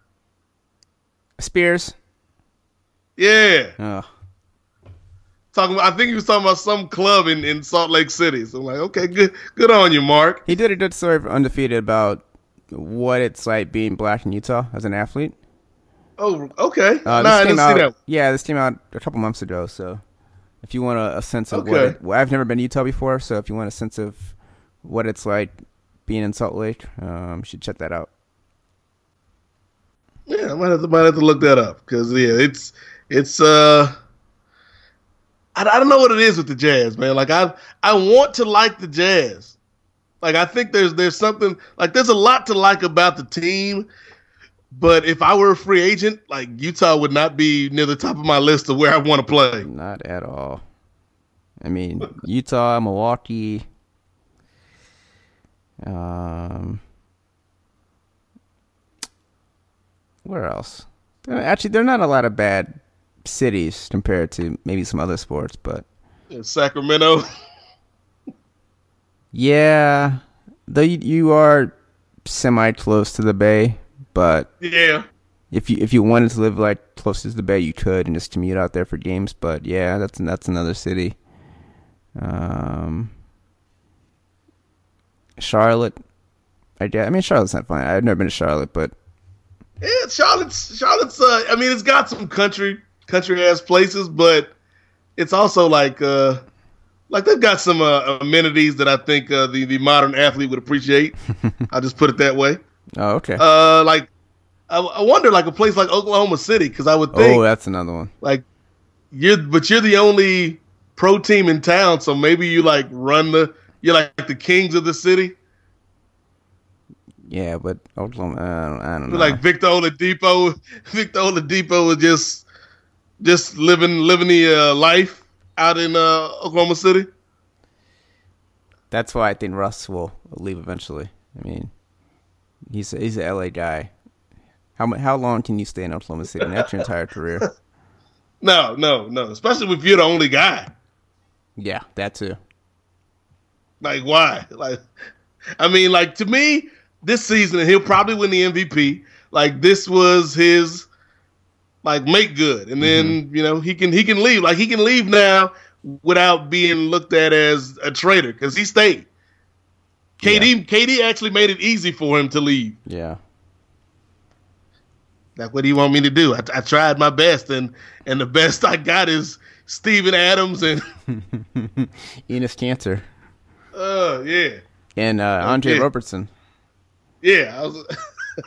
Speaker 6: Spears.
Speaker 5: Yeah.
Speaker 6: Oh.
Speaker 5: Talking about, I think he was talking about some club in, in Salt Lake City. So I'm like, okay, good good on you, Mark.
Speaker 6: He did a good story for Undefeated about what it's like being black in Utah as an athlete.
Speaker 5: Oh, okay.
Speaker 6: Uh,
Speaker 5: nah, I didn't
Speaker 6: out,
Speaker 5: see that.
Speaker 6: Yeah, this came out a couple months ago. So if you want a, a sense of
Speaker 5: okay.
Speaker 6: what it, well, I've never been to Utah before, so if you want a sense of what it's like being in Salt Lake, um, you should check that out.
Speaker 5: Yeah, I might have to, might have to look that up because yeah, it's it's uh, I, I don't know what it is with the Jazz, man. Like I I want to like the Jazz. Like I think there's there's something like there's a lot to like about the team, but if I were a free agent, like Utah would not be near the top of my list of where I want to play.
Speaker 6: Not at all. I mean, Utah, Milwaukee, um, where else? Actually, there are not a lot of bad cities compared to maybe some other sports, but
Speaker 5: Sacramento.
Speaker 6: Yeah, though you, you are semi close to the Bay, but
Speaker 5: yeah,
Speaker 6: if you if you wanted to live like close to the Bay, you could and just commute out there for games. But yeah, that's that's another city. Um, Charlotte, I guess. I mean, Charlotte's not fine. I've never been to Charlotte, but
Speaker 5: yeah, Charlotte's Charlotte's. Uh, I mean, it's got some country country ass places, but it's also like. Uh, Like they've got some uh, amenities that I think uh, the the modern athlete would appreciate. I'll just put it that way.
Speaker 6: Oh, okay.
Speaker 5: Uh, like I, I wonder, like a place like Oklahoma City, because I would think.
Speaker 6: Oh, that's another one.
Speaker 5: Like you're, but you're the only pro team in town, so maybe you like run the. You're like the kings of the city.
Speaker 6: Yeah, but Oklahoma, I don't, I don't know.
Speaker 5: Like Victor Oladipo, Victor Oladipo was just just living living the uh, life. Out in uh, Oklahoma City.
Speaker 6: That's why I think Russ will leave eventually. I mean, he's a, he's an L A guy. How how long can you stay in Oklahoma City? That's your entire career.
Speaker 5: No, no, no. Especially if you're the only guy.
Speaker 6: Yeah, that too.
Speaker 5: Like why? Like, I mean, like to me, this season he'll probably win the M V P. Like this was his. Like make good, and then mm-hmm. you know he can he can leave. Like he can leave now without being looked at as a traitor because he stayed. K D yeah. K D actually made it easy for him to leave.
Speaker 6: Yeah.
Speaker 5: Like what do you want me to do? I, I tried my best, and and the best I got is Steven Adams and
Speaker 6: Enes Kanter.
Speaker 5: Oh uh, yeah.
Speaker 6: And uh, Andre
Speaker 5: yeah.
Speaker 6: Robertson.
Speaker 5: Yeah. I was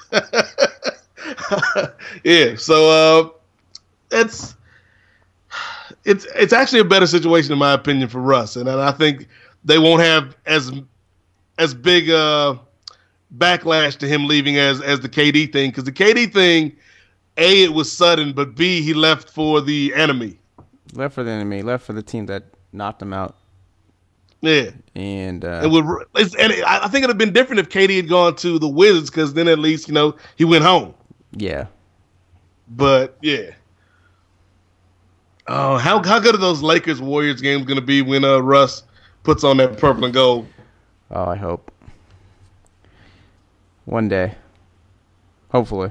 Speaker 5: yeah, so uh, it's it's it's actually a better situation in my opinion for Russ, and I think they won't have as as big a backlash to him leaving as as the K D thing, because the K D thing, A, it was sudden, but B, he left for the enemy.
Speaker 6: Left for the enemy. Left for the team that knocked him out.
Speaker 5: Yeah.
Speaker 6: And uh,
Speaker 5: it would, it's, and it, I think it would have been different if K D had gone to the Wizards, because then at least, you know, he went home.
Speaker 6: Yeah.
Speaker 5: But, yeah. Oh, how how good are those Lakers Warriors games going to be when uh, Russ puts on that purple and gold?
Speaker 6: Oh, I hope. One day. Hopefully.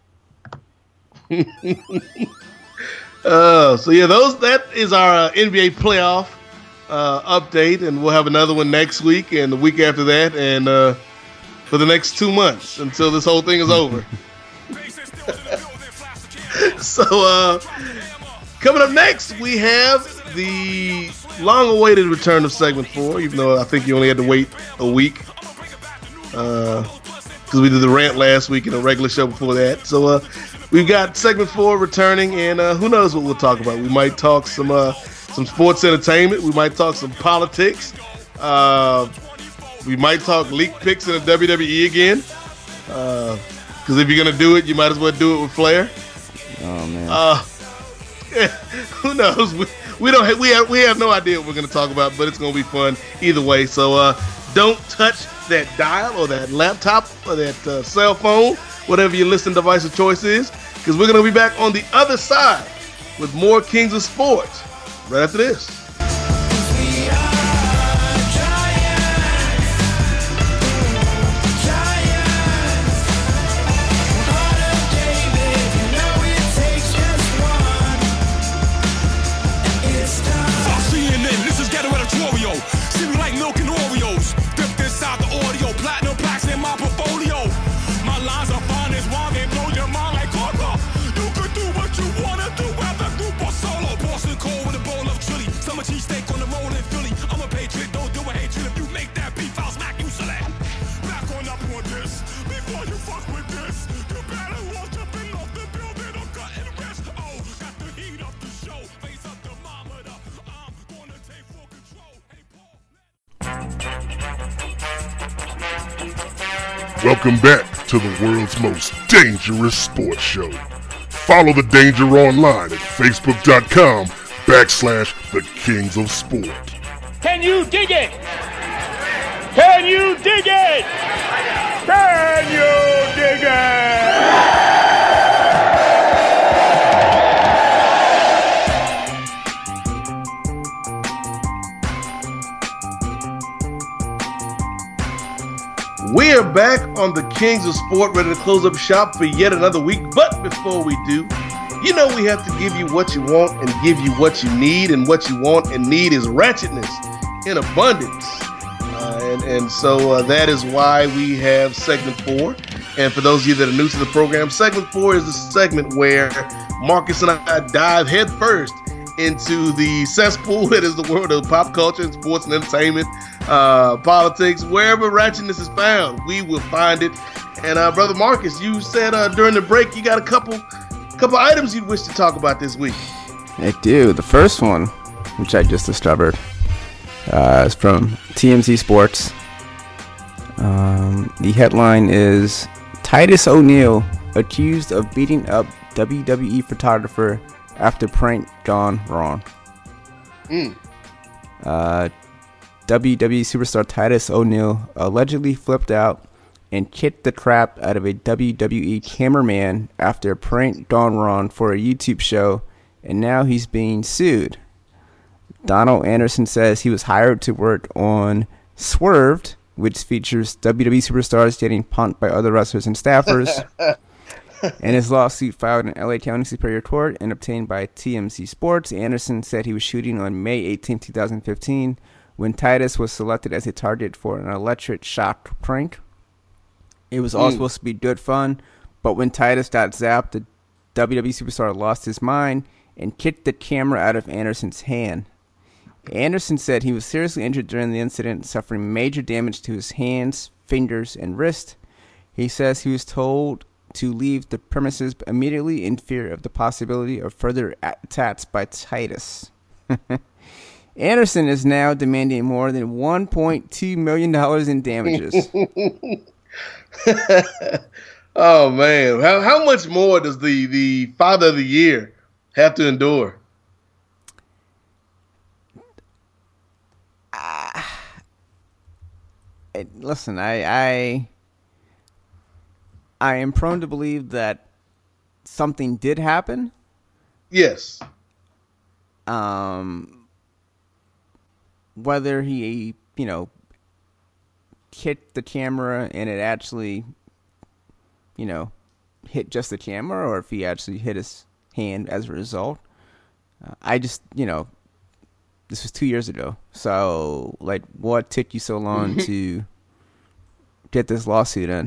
Speaker 5: uh, so yeah, those that is our uh, N B A playoff uh, update, and we'll have another one next week and the week after that, and uh, for the next two months until this whole thing is over. so uh, coming up next, we have the long-awaited return of segment four, even though I think you only had to wait a week. Uh, because we did the rant last week and a regular show before that. So uh, we've got segment four returning, and uh, who knows what we'll talk about. We might talk some uh, some sports entertainment. We might talk some politics. Uh, we might talk leak picks in the W W E again. Because uh, if you're going to do it, you might as well do it with Flair.
Speaker 6: Oh, man.
Speaker 5: Uh, yeah, who knows? We, we, don't have, we, have, we have no idea what we're going to talk about, but it's going to be fun either way. So uh, don't touch that dial or that laptop or that uh, cell phone, whatever your listening device of choice is, because we're going to be back on the other side with more Kings of Sports right after this.
Speaker 1: Welcome back to the world's most dangerous sports show. Follow the danger online at facebook.com backslash the Kings of Sport.
Speaker 3: Can you dig it? Can you dig it? Can you dig it?
Speaker 5: We are back on the Kings of Sport, ready to close up shop for yet another week. But before we do, you know we have to give you what you want and give you what you need. And what you want and need is ratchetness in abundance. Uh, and, and so uh, that is why we have segment four. And for those of you that are new to the program, segment four is the segment where Marcus and I dive headfirst into the cesspool that is the world of pop culture and sports and entertainment, uh, politics, wherever ratchetness is found, we will find it. And uh, Brother Marcus, you said uh, during the break you got a couple couple items you'd wish to talk about this week.
Speaker 6: I do. The first one, which I just discovered, uh, is from T M Z Sports. Um, the headline is Titus O'Neil accused of beating up W W E photographer after prank gone wrong.
Speaker 5: Mm.
Speaker 6: Uh, W W E superstar Titus O'Neil allegedly flipped out and kicked the crap out of a W W E cameraman after a prank gone wrong for a YouTube show, and now he's being sued. Donald Anderson says he was hired to work on Swerved, which features W W E superstars getting punked by other wrestlers and staffers. In his lawsuit filed in L A County Superior Court and obtained by T M Z Sports, Anderson said he was shooting on May eighteenth, twenty fifteen, when Titus was selected as a target for an electric shock prank. It was all mm. supposed to be good fun, but when Titus got zapped, the W W E superstar lost his mind and kicked the camera out of Anderson's hand. Anderson said he was seriously injured during the incident, suffering major damage to his hands, fingers, and wrist. He says he was told to leave the premises immediately in fear of the possibility of further attacks by Titus. Anderson is now demanding more than one point two million dollars in damages.
Speaker 5: Oh, man. How how much more does the, the Father of the Year have to endure?
Speaker 6: Uh, I, listen, I, I I am prone to believe that something did happen.
Speaker 5: Yes.
Speaker 6: Um, whether he, you know, hit the camera and it actually, you know, hit just the camera, or if he actually hit his hand as a result. Uh, I just, you know, this was two years ago. So, like, what took you so long to get this lawsuit in?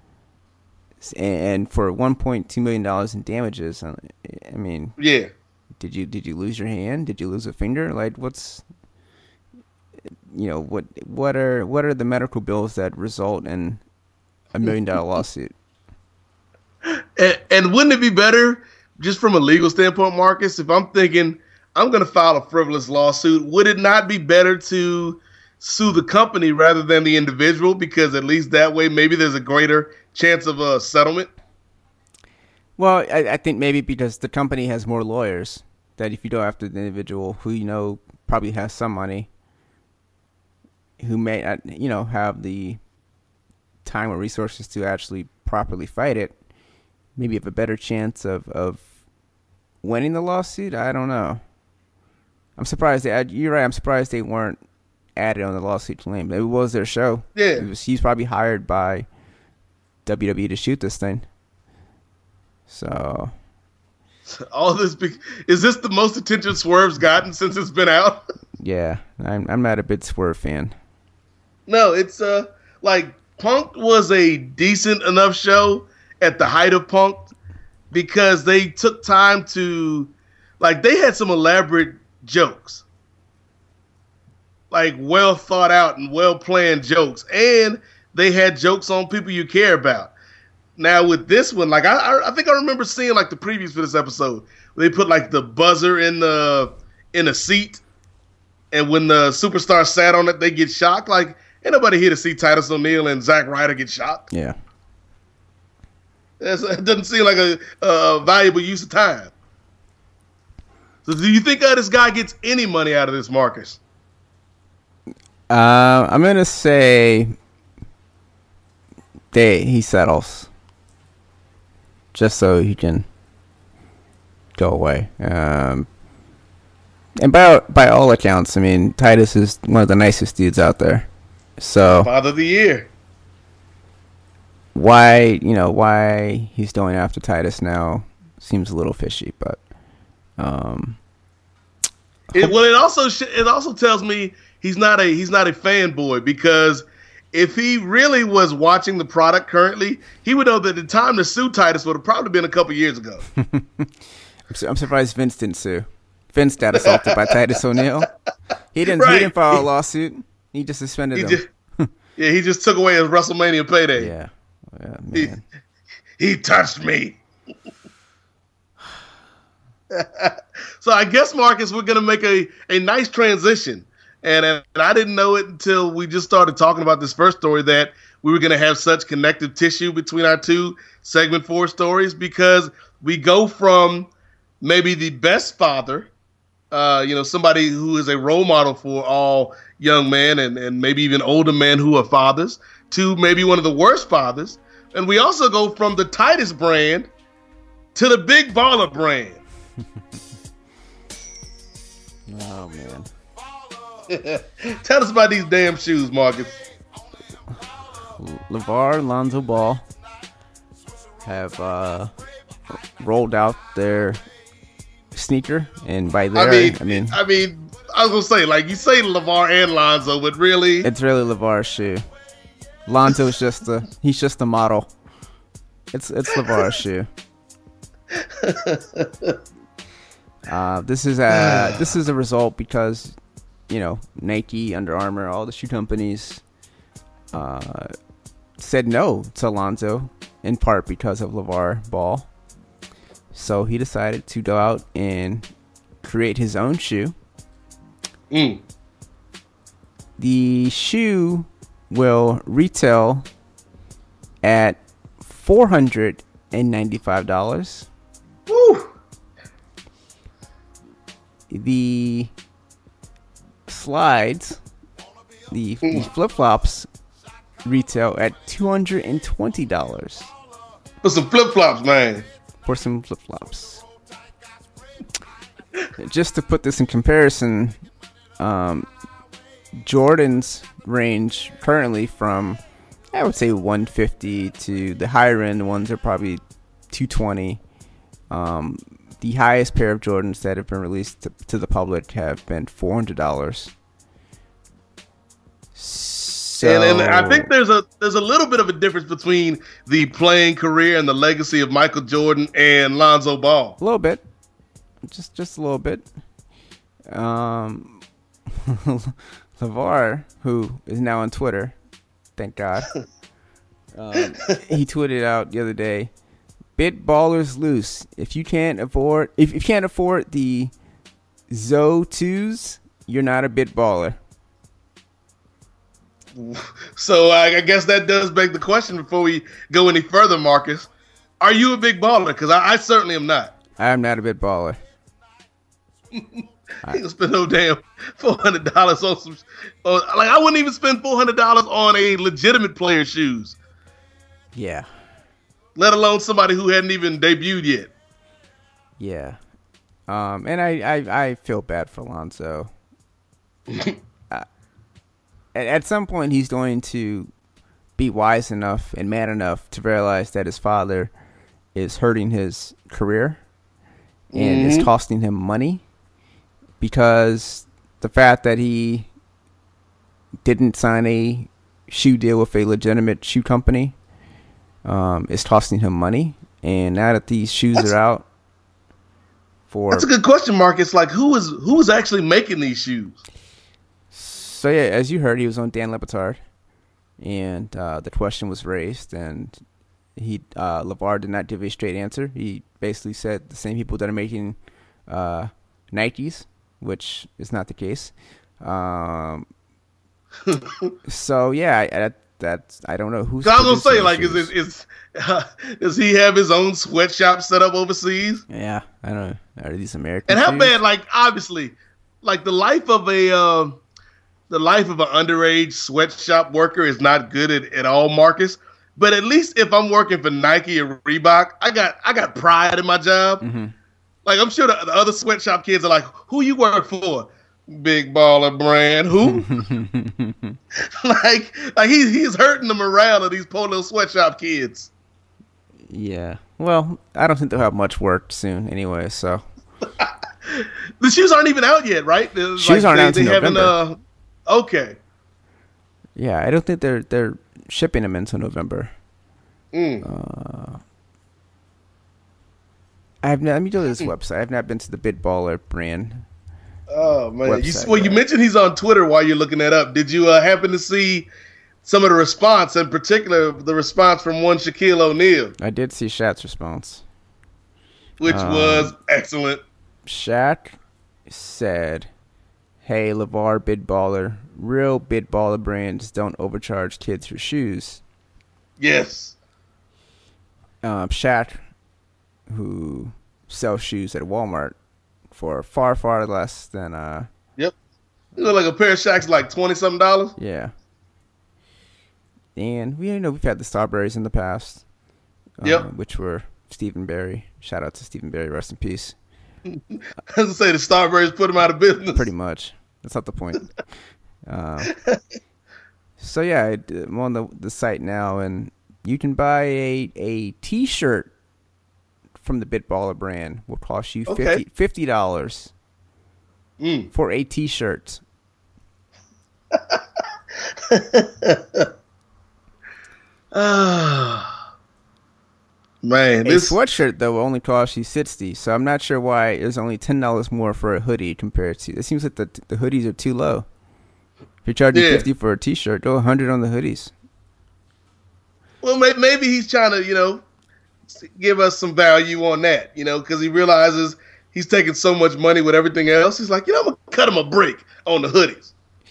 Speaker 6: And for one point two million dollars in damages, I mean,
Speaker 5: yeah.
Speaker 6: Did you did you lose your hand? Did you lose a finger? Like, what's, you know, what what are what are the medical bills that result in a million dollar lawsuit?
Speaker 5: And, and wouldn't it be better, just from a legal standpoint, Marcus, if I'm thinking I'm going to file a frivolous lawsuit, would it not be better to sue the company rather than the individual? Because at least that way, maybe there's a greater chance of a settlement.
Speaker 6: Well, I, I think maybe because the company has more lawyers, that if you go after the individual who, you know, probably has some money, who may not, you know, have the time or resources to actually properly fight it, maybe have a better chance of, of winning the lawsuit. I don't know. I'm surprised. They, you're right. I'm surprised they weren't added on the lawsuit claim. It was their show.
Speaker 5: Yeah.
Speaker 6: It was, he's probably hired by W W E to shoot this thing. So,
Speaker 5: all this be- is this the most attention Swerve's gotten since it's been out?
Speaker 6: Yeah, I'm I'm not a big Swerve fan.
Speaker 5: No, it's uh like Punk was a decent enough show at the height of Punk because they took time to, like, they had some elaborate jokes, like well thought out and well planned jokes, and they had jokes on people you care about. Now with this one, like I, I think I remember seeing like the previews for this episode where they put like the buzzer in the in a seat, and when the superstar sat on it, they get shocked. Like, ain't nobody here to see Titus O'Neil and Zack Ryder get shocked.
Speaker 6: Yeah,
Speaker 5: That's, it doesn't seem like a, a valuable use of time. So, do you think uh, this guy gets any money out of this, Marcus?
Speaker 6: Uh, I'm gonna say they he settles. Just so he can go away. Um, and by by all accounts, I mean, Titus is one of the nicest dudes out there. So
Speaker 5: Father of the Year.
Speaker 6: Why, you know, why he's going after Titus now seems a little fishy, but um,
Speaker 5: it, well, it also sh- it also tells me he's not a he's not a fanboy, because if he really was watching the product currently, he would know that the time to sue Titus would have probably been a couple years ago.
Speaker 6: I'm, su- I'm surprised Vince didn't sue. Vince got assaulted by Titus O'Neil. He didn't.
Speaker 5: Right.
Speaker 6: He didn't file a lawsuit. He just suspended
Speaker 5: He
Speaker 6: him.
Speaker 5: just, yeah, he just took away his WrestleMania payday.
Speaker 6: Yeah, yeah,
Speaker 5: He,
Speaker 6: man.
Speaker 5: he touched me. So I guess, Marcus, we're gonna make a, a nice transition. And, and I didn't know it until we just started talking about this first story that we were going to have such connective tissue between our two segment four stories, because we go from maybe the best father, uh, you know, somebody who is a role model for all young men and, and maybe even older men who are fathers, to maybe one of the worst fathers. And we also go from the Titus brand to the Big Baller brand.
Speaker 6: Oh, man.
Speaker 5: Tell us about these damn shoes, Marcus.
Speaker 6: LeVar, Lonzo Ball have uh, rolled out their sneaker, and by there,
Speaker 5: I mean,
Speaker 6: I mean,
Speaker 5: I mean, I was gonna say, like, you say LeVar and Lonzo, but really,
Speaker 6: it's really LeVar's shoe. Lonzo's just the he's just the model. It's it's LeVar's shoe. Uh, this is a this is a result because, you know, Nike, Under Armour, all the shoe companies uh, said no to Lonzo, in part because of LeVar Ball. So he decided to go out and create his own shoe.
Speaker 5: Mm.
Speaker 6: The shoe will retail at four hundred ninety-five dollars.
Speaker 5: Woo.
Speaker 6: The slides, the, the flip-flops, retail at two hundred twenty dollars.
Speaker 5: For some flip-flops, man.
Speaker 6: For some flip-flops. Just to put this in comparison, um, Jordan's range currently from, I would say, one fifty to the higher end ones are probably two twenty. Um, the highest pair of Jordans that have been released to, to the public have been four hundred dollars. So,
Speaker 5: and, and I think there's a there's a little bit of a difference between the playing career and the legacy of Michael Jordan and Lonzo Ball.
Speaker 6: A little bit. Just just a little bit. Um, LeVar, who is now on Twitter, thank God, um, he tweeted out the other day, "Bit ballers loose. If you can't afford, if you can't afford the Zo twos, you're not a bit baller."
Speaker 5: So I, I guess that does beg the question before we go any further, Marcus. Are you a big baller? Because I, I certainly am not.
Speaker 6: I am not a bit baller.
Speaker 5: I ain't spend no damn four hundred dollars on some. Uh, like I wouldn't even spend four hundred dollars on a legitimate player's shoes.
Speaker 6: Yeah.
Speaker 5: Let alone somebody who hadn't even debuted yet.
Speaker 6: Yeah. Um, and I, I, I feel bad for Lonzo. uh, at, at some point, he's going to be wise enough and man enough to realize that his father is hurting his career and mm-hmm. is costing him money. Because the fact that he didn't sign a shoe deal with a legitimate shoe company um, is costing him money. And now that these shoes that's, are out for...
Speaker 5: That's a good question, Marcus. Like, who is who is actually making these shoes?
Speaker 6: So, yeah, as you heard, he was on Dan Le Batard. And uh, the question was raised. And he uh, LeVar did not give a straight answer. He basically said the same people that are making uh, Nikes, which is not the case. Um, so yeah, I, I, that's I don't know who's.
Speaker 5: I was gonna say, like, is it is uh, does he have his own sweatshop set up overseas?
Speaker 6: Yeah, I don't know. Are these American?
Speaker 5: And how
Speaker 6: shoes?
Speaker 5: bad? Like, obviously, like the life of a uh, the life of an underage sweatshop worker is not good at, at all, Marcus. But at least if I'm working for Nike or Reebok, I got I got pride in my job. Mm-hmm. Like, I'm sure the, the other sweatshop kids are like, who you work for? Big Baller Brand. Who? like, like he, he's hurting the morale of these poor little sweatshop kids.
Speaker 6: Yeah. Well, I don't think they'll have much work soon anyway, so.
Speaker 5: The shoes aren't even out yet, right? It's
Speaker 6: shoes
Speaker 5: like
Speaker 6: aren't
Speaker 5: they,
Speaker 6: out until November.
Speaker 5: Uh, okay.
Speaker 6: Yeah, I don't think they're they're shipping them until November.
Speaker 5: Mm.
Speaker 6: Uh, I have not, let me go to this website. I've not been to the Bit Baller brand.
Speaker 5: Oh man! You, well, you mentioned he's on Twitter while you're looking that up. Did you uh, happen to see some of the response, in particular the response from one Shaquille O'Neal?
Speaker 6: I did see Shaq's response,
Speaker 5: which um, was excellent.
Speaker 6: Shaq said, "Hey, LeVar Bit Baller, real Bit Baller brands don't overcharge kids for shoes."
Speaker 5: Yes.
Speaker 6: Um, Shaq, who sells shoes at Walmart for far, far less than uh.
Speaker 5: Yep. You look like a pair of Shaqs like twenty something dollars.
Speaker 6: Yeah. And we you know we've had the Starberries in the past. Uh,
Speaker 5: yep.
Speaker 6: Which were Stephen Barry. Shout out to Stephen Barry. Rest in peace.
Speaker 5: I was gonna say the Starberries put him out of business.
Speaker 6: Pretty much. That's not the point. uh, so yeah, I'm on the the site now, and you can buy a a T-shirt from the Bit Baller brand. Will cost you
Speaker 5: okay.
Speaker 6: fifty dollars
Speaker 5: mm.
Speaker 6: for a T-shirt.
Speaker 5: Ah, man,
Speaker 6: a
Speaker 5: this
Speaker 6: sweatshirt though will only cost you sixty. So I'm not sure why it's only ten dollars more for a hoodie compared to. It seems like the the hoodies are too low. If you're charging
Speaker 5: yeah.
Speaker 6: fifty for a T-shirt, go a hundred on the hoodies.
Speaker 5: Well, maybe he's trying to, you know, give us some value on that, you know, because he realizes he's taking so much money with everything else. He's like, you know, I'm gonna cut him a break on the hoodies.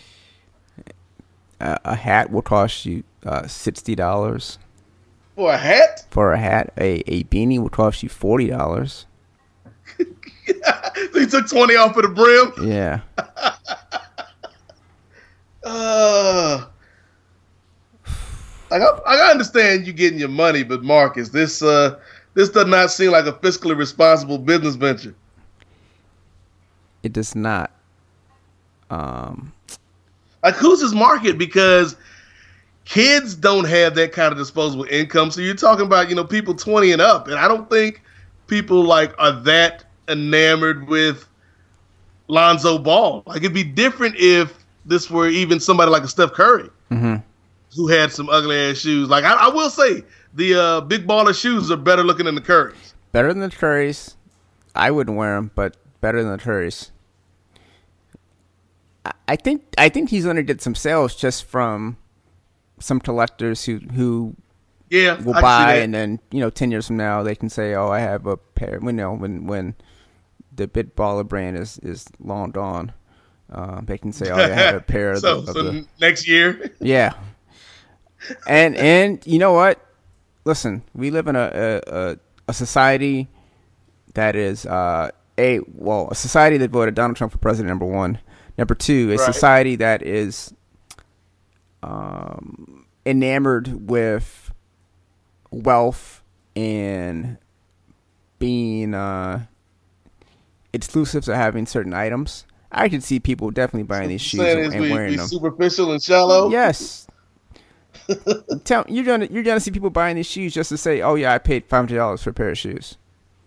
Speaker 6: Uh, a hat will cost you uh, sixty dollars.
Speaker 5: For a hat?
Speaker 6: For a hat, a, a beanie will cost you forty dollars.
Speaker 5: So he took twenty off of the brim.
Speaker 6: Yeah.
Speaker 5: uh, Like I, I understand you getting your money, but Marcus, this uh, this does not seem like a fiscally responsible business venture.
Speaker 6: It does not. Um,
Speaker 5: like who's his market? Because kids don't have that kind of disposable income. So you're talking about, you know, people twenty and up, and I don't think people like are that enamored with Lonzo Ball. Like it'd be different if this were even somebody like a Steph Curry,
Speaker 6: mm-hmm.
Speaker 5: who had some ugly ass shoes. Like I, I will say, the uh, big baller shoes are better looking than the Currys.
Speaker 6: Better than the Currys. I wouldn't wear them, but better than the Currys. I, I think I think he's going to get some sales just from some collectors who who
Speaker 5: yeah
Speaker 6: will
Speaker 5: I
Speaker 6: buy, and then you know ten years from now they can say, oh, I have a pair. You know, when when the Big Baller brand is is long gone. Uh, they can say, "Oh, I have a pair of
Speaker 5: so,
Speaker 6: the." Of
Speaker 5: so
Speaker 6: the...
Speaker 5: next year,
Speaker 6: yeah. And and you know what? Listen, we live in a a, a society that is uh, a well, a society that voted Donald Trump for president. Number one, number two, a
Speaker 5: right.
Speaker 6: society that is um, enamored with wealth and being uh, exclusive to having certain items. I could see people definitely buying these shoes and, and
Speaker 5: we,
Speaker 6: wearing
Speaker 5: we
Speaker 6: them.
Speaker 5: Superficial and shallow.
Speaker 6: Yes. Tell you're gonna you're gonna see people buying these shoes just to say, "Oh yeah, I paid five hundred dollars for a pair of shoes."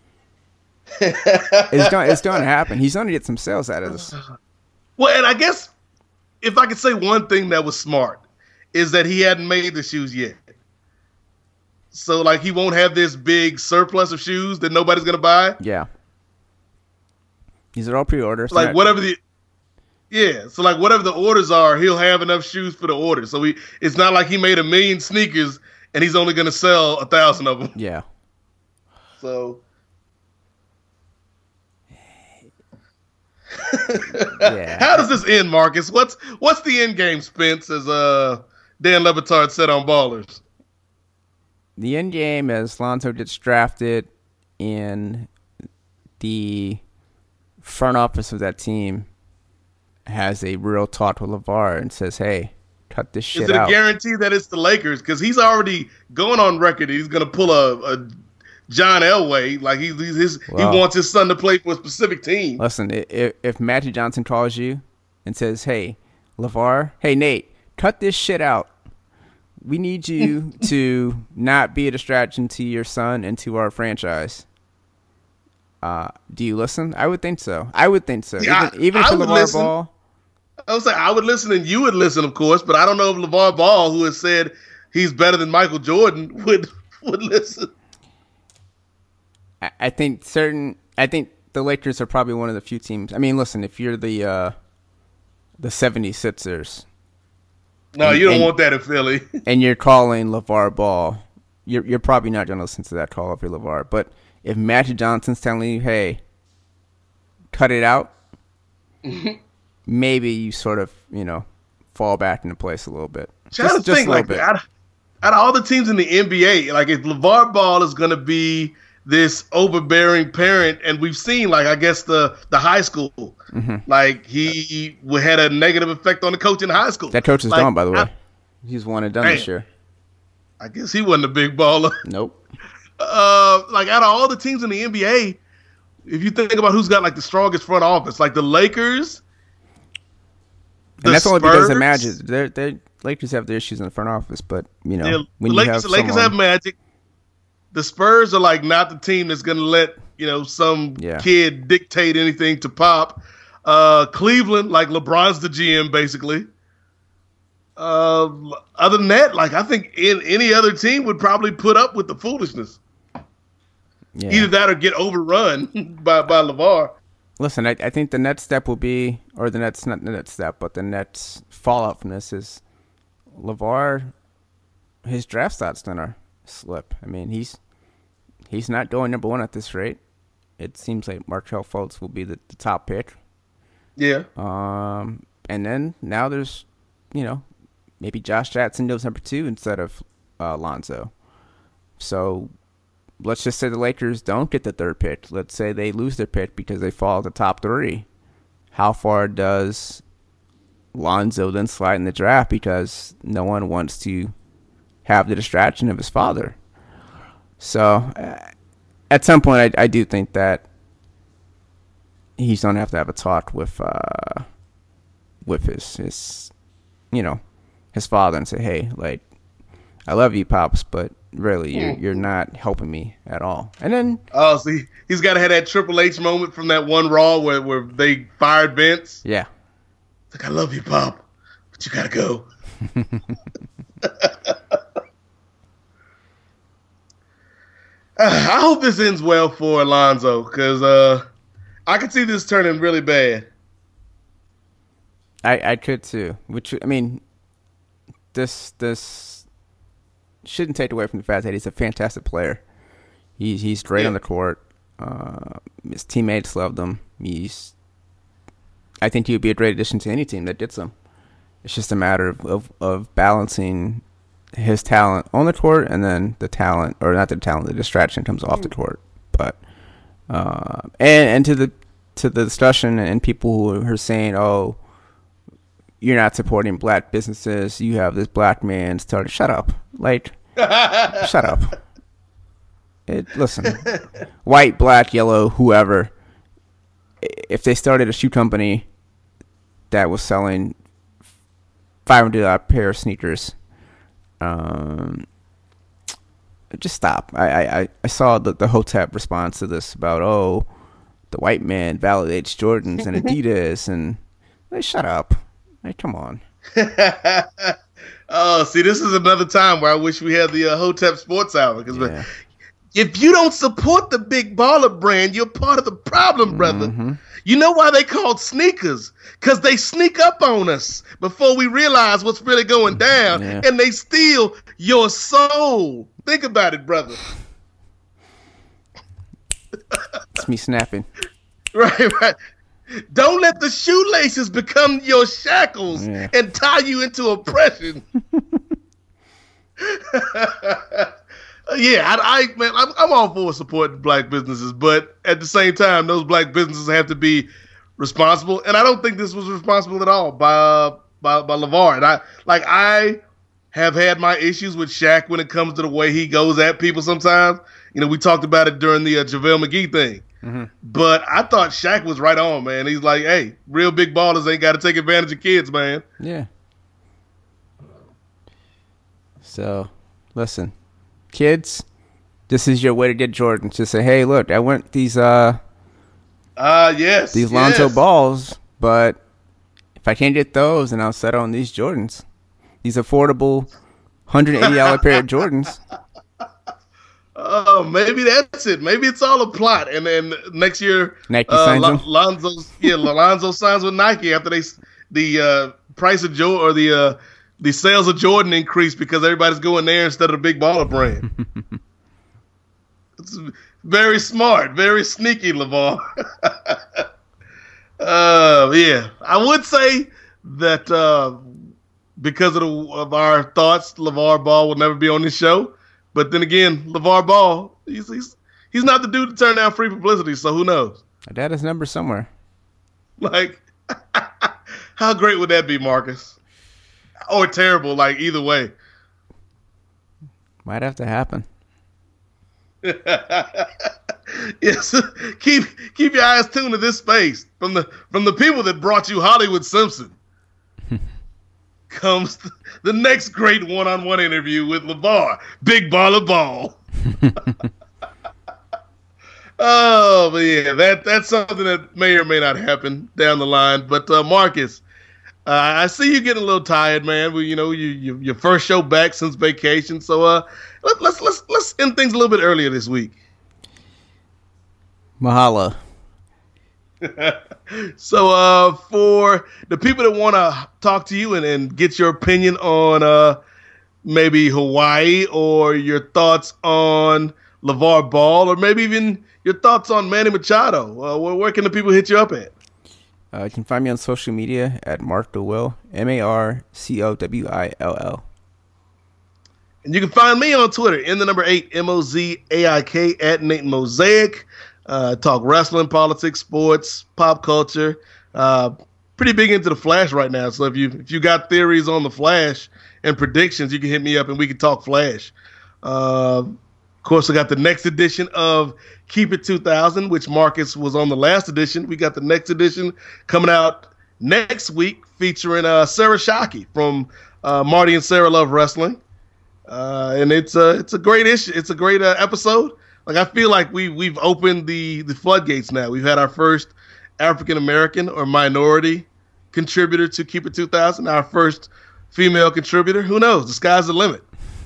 Speaker 6: it's going it's going to happen. He's going to get some sales out of this.
Speaker 5: Well, and I guess if I could say one thing that was smart is that he hadn't made the shoes yet. So like he won't have this big surplus of shoes that nobody's gonna buy.
Speaker 6: Yeah. These are all pre-orders.
Speaker 5: Like whatever the, yeah. So like whatever the orders are, he'll have enough shoes for the order. So he, it's not like he made a million sneakers and he's only going to sell a thousand of them.
Speaker 6: Yeah.
Speaker 5: So.
Speaker 6: yeah.
Speaker 5: How does this end, Marcus? What's what's the end game, Spence? As uh Dan Le Batard said on Ballers.
Speaker 6: The end game is Lonzo gets drafted in the front office of that team has a real talk with LeVar and says, hey, cut this shit out.
Speaker 5: Is it a out. guarantee that it's the Lakers? Because he's already going on record. He's going to pull a, a John Elway. Like he, he's his, well, he wants his son to play for a specific team.
Speaker 6: Listen, if, if Magic Johnson calls you and says, hey, LeVar, hey, Nate, cut this shit out. We need you to not be a distraction to your son and to our franchise. Uh, do you listen? I would think so. I would think so.
Speaker 5: Yeah,
Speaker 6: even even
Speaker 5: I,
Speaker 6: for
Speaker 5: I LeVar
Speaker 6: listen.
Speaker 5: Ball. I was like, I would listen and you would listen, of course, but I don't know if LeVar Ball, who has said he's better than Michael Jordan, would would listen.
Speaker 6: I, I think certain. I think the Lakers are probably one of the few teams. I mean, listen, if you're the uh, the seventy-sixers,
Speaker 5: no,
Speaker 6: and,
Speaker 5: you don't
Speaker 6: and,
Speaker 5: want that in Philly,
Speaker 6: and you're calling LeVar Ball, you're you're probably not going to listen to that call if you're LeVar, but. If Magic Johnson's telling you, hey, cut it out, maybe you sort of, you know, fall back into place a little bit.
Speaker 5: Trying
Speaker 6: just,
Speaker 5: to think, like, out of, out of all the teams in the N B A, like, if LeVar Ball is going to be this overbearing parent, and we've seen, like, I guess the, the high school, mm-hmm. like, he had a negative effect on the coach in high school.
Speaker 6: That coach is
Speaker 5: like,
Speaker 6: gone, by the way.
Speaker 5: I,
Speaker 6: He's one and done
Speaker 5: man,
Speaker 6: this year.
Speaker 5: I guess he wasn't a big baller.
Speaker 6: Nope.
Speaker 5: Uh, like out of all the teams in the N B A, if you think about who's got like the strongest front office, like the Lakers, the
Speaker 6: and that's
Speaker 5: Spurs,
Speaker 6: only because of Magic. They're, they're, Lakers have their issues in the front office, but you know,
Speaker 5: yeah,
Speaker 6: when
Speaker 5: the
Speaker 6: you
Speaker 5: Lakers,
Speaker 6: have
Speaker 5: the Lakers
Speaker 6: someone,
Speaker 5: have Magic. The Spurs are like not the team that's going to let you know some
Speaker 6: yeah.
Speaker 5: kid dictate anything to Pop. Uh, Cleveland, like LeBron's the G M basically. Uh, other than that, like I think in any other team would probably put up with the foolishness. Yeah. Either that or get overrun by, by LeVar.
Speaker 6: Listen, I, I think the next step will be, or the next, not the next step, but the next fallout from this is LeVar, his draft stock's going to slip. I mean, he's he's not going number one at this rate. It seems like Markelle Fultz will be the, the top pick.
Speaker 5: Yeah.
Speaker 6: Um, and then now there's, you know, maybe Josh Jackson goes number two instead of uh, Lonzo. So let's just say the Lakers don't get the third pick. Let's say they lose their pick because they fall to the top three. How far does Lonzo then slide in the draft because no one wants to have the distraction of his father. So uh, at some point, I, I do think that he's going to have to have a talk with uh, with his, his, you know, his father and say, hey, like, I love you, Pops, but really, you're, you're not helping me at all. And then...
Speaker 5: Oh, see, he's got to have that Triple H moment from that one Raw where, where they fired Vince.
Speaker 6: Yeah.
Speaker 5: It's like, I love you, Pop, but you got to go. I hope this ends well for Alonzo, because uh, I could see this turning really bad.
Speaker 6: I, I could too. Which, I mean, this this shouldn't take away from the fact that he's a fantastic player. He's he's great yeah. on the court. Uh, his teammates loved him. He's, I think he would be a great addition to any team that gets him. It's just a matter of, of, of balancing his talent on the court and then the talent, or not the talent, the distraction comes off the court. But uh, and and to the to the discussion and people who are saying, oh, you're not supporting black businesses, you have this black man started. Shut up, like, shut up. It, listen, white, black, yellow, whoever. If they started a shoe company that was selling five hundred dollars pair of sneakers, um, just stop. I, I, I saw the, the Hotep response to this about, oh, the white man validates Jordans and Adidas, and like, shut up. Like, come on.
Speaker 5: Oh, see, this is another time where I wish we had the uh, Hotep Sports Hour, because
Speaker 6: Yeah.
Speaker 5: if you don't support the Big Baller brand, you're part of the problem, brother.
Speaker 6: Mm-hmm.
Speaker 5: You know why they called sneakers? Because they sneak up on us before we realize what's really going down,
Speaker 6: Yeah.
Speaker 5: and they steal your soul. Think about it, brother.
Speaker 6: It's me snapping.
Speaker 5: Right, right. Don't let the shoelaces become your shackles
Speaker 6: Yeah.
Speaker 5: and tie you into oppression. Yeah, I, I man, I'm, I'm all for supporting black businesses, but at the same time, those black businesses have to be responsible. And I don't think this was responsible at all by uh, by by LeVar. And I like I have had my issues with Shaq when it comes to the way he goes at people. Sometimes, you know, we talked about it during the uh, JaVale McGee thing.
Speaker 6: Mm-hmm.
Speaker 5: But I thought Shaq was right on, man. He's like, hey, real big ballers ain't got to take advantage of kids, man.
Speaker 6: Yeah. So, listen. Kids, this is your way to get Jordan. Just say, hey, look, I want these uh
Speaker 5: uh yes
Speaker 6: these Lonzo
Speaker 5: yes.
Speaker 6: balls, but if I can't get those, then I'll settle on these Jordans. These affordable one hundred eighty dollars pair of Jordans.
Speaker 5: Oh, maybe that's it. Maybe it's all a plot. And then next year,
Speaker 6: Nike
Speaker 5: uh,
Speaker 6: signs
Speaker 5: Lon-
Speaker 6: him.
Speaker 5: Lonzo's yeah, Lonzo signs with Nike after they the uh, price of Joe or the uh, the sales of Jordan increased because everybody's going there instead of the Big Baller brand. It's very smart, very sneaky, LeVar. uh, yeah, I would say that uh, because of, the, of our thoughts, LeVar Ball will never be on this show. But then again, LeVar Ball, he's, he's he's not the dude to turn down free publicity, so who knows?
Speaker 6: I got his number somewhere.
Speaker 5: Like, how great would that be, Marcus? Or terrible, like, either way.
Speaker 6: Might have to happen.
Speaker 5: Yes, keep keep your eyes tuned to this space. From the from the people that brought you Hollywood Simpson comes the, the next great one-on-one interview with LeVar, Big Baller Ball. Oh, but yeah, that that's something that may or may not happen down the line. But uh, Marcus, uh, I see you getting a little tired, man. We, you know, you, you your first show back since vacation, so uh, let, let's let's let's end things a little bit earlier this week.
Speaker 6: Mahalo.
Speaker 5: So uh, for the people that want to talk to you and, and get your opinion on uh, maybe Hawaii or your thoughts on LeVar Ball or maybe even your thoughts on Manny Machado, uh, where, where can the people hit you up at?
Speaker 6: Uh, you can find me on social media at Mark DeWill, M A R C O W I L L.
Speaker 5: And you can find me on Twitter in the number eight, M O Z A I K, at Nate Mosaic. Uh, talk wrestling, politics, sports, pop culture. Uh, pretty big into the Flash right now. So if you if you got theories on the Flash and predictions, you can hit me up and we can talk Flash. Uh, of course, I got the next edition of Keep It two thousand, which Marcus was on the last edition. We got the next edition coming out next week featuring uh, Sarah Shockey from uh, Marty and Sarah Love Wrestling. Uh, and it's a, it's a great issue. It's a great uh, episode. Like, I feel like we, we've opened the, the floodgates now. We've had our first African-American or minority contributor to Keep It two thousand, our first female contributor. Who knows? The sky's the limit.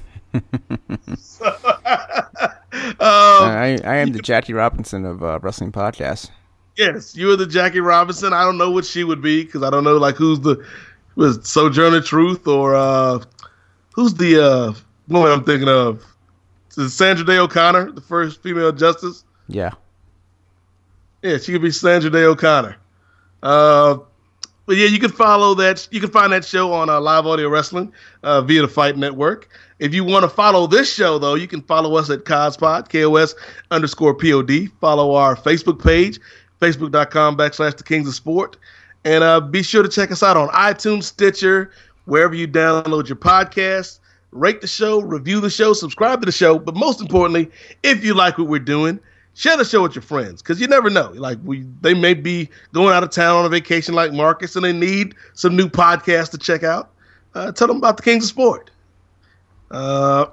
Speaker 5: so, um,
Speaker 6: I, I am the Jackie Robinson of uh, wrestling podcasts.
Speaker 5: Yes, you are the Jackie Robinson. I don't know what she would be because I don't know like who's the was Sojourner Truth or uh, who's the uh, woman I'm thinking of. Is Sandra Day O'Connor, the first female justice?
Speaker 6: Yeah.
Speaker 5: Yeah, she could be Sandra Day O'Connor. Uh, but yeah, you can follow that. You can find that show on uh, Live Audio Wrestling uh, via the Fight Network. If you want to follow this show, though, you can follow us at Cospod, K O S underscore P O D. Follow our Facebook page, facebook.com backslash the Kings of Sport. And uh, be sure to check us out on iTunes, Stitcher, wherever you download your podcasts. Rate the show, review the show, subscribe to the show. But most importantly, if you like what we're doing, share the show with your friends because you never know. Like we, they may be going out of town on a vacation like Marcus and they need some new podcasts to check out. Uh, tell them about the Kings of Sport. Uh,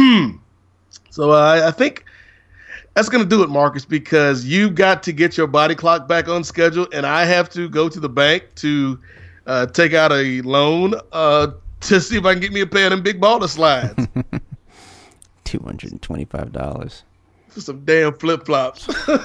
Speaker 5: so uh, I think that's going to do it, Marcus, because you got to get your body clock back on schedule and I have to go to the bank to uh, take out a loan uh, to see if I can get me a pair of them big baller slides.
Speaker 6: two hundred twenty-five dollars.
Speaker 5: For some damn flip flops.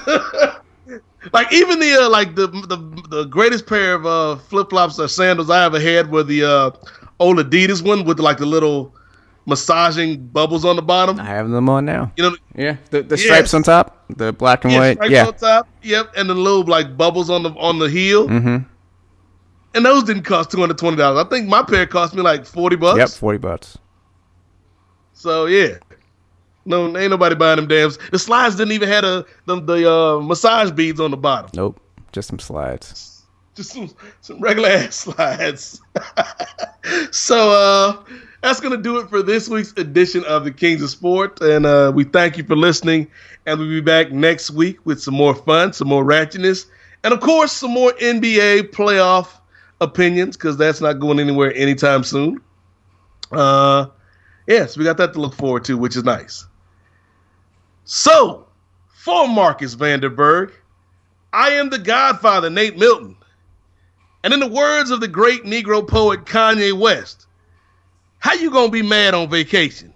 Speaker 5: Like even the uh, like the, the the greatest pair of uh, flip flops or sandals I ever had were the uh, old Adidas one with like the little massaging bubbles on the bottom.
Speaker 6: I have them on now.
Speaker 5: You know,
Speaker 6: yeah, the the stripes yes. on top, the black and
Speaker 5: yeah,
Speaker 6: white.
Speaker 5: Stripes
Speaker 6: yeah,
Speaker 5: on top. Yep, and the little like bubbles on the on the heel.
Speaker 6: Mm-hmm.
Speaker 5: And those didn't cost two hundred twenty dollars. I think my pair cost me like forty bucks.
Speaker 6: Yep, forty bucks.
Speaker 5: So yeah. No, ain't nobody buying them dams. The slides didn't even have a, the, the uh, massage beads on the bottom.
Speaker 6: Nope, just some slides.
Speaker 5: Just some, some regular ass slides. So uh, that's going to do it for this week's edition of the Kings of Sport. And uh, we thank you for listening. And we'll be back next week with some more fun, some more ratchetness, and, of course, some more N B A playoff opinions because that's not going anywhere anytime soon. Uh, yes, we got that to look forward to, which is nice. So, for Marcus Vanderberg, I am the Godfather, Nate Milton. And in the words of the great Negro poet Kanye West, how you gonna be mad on vacation?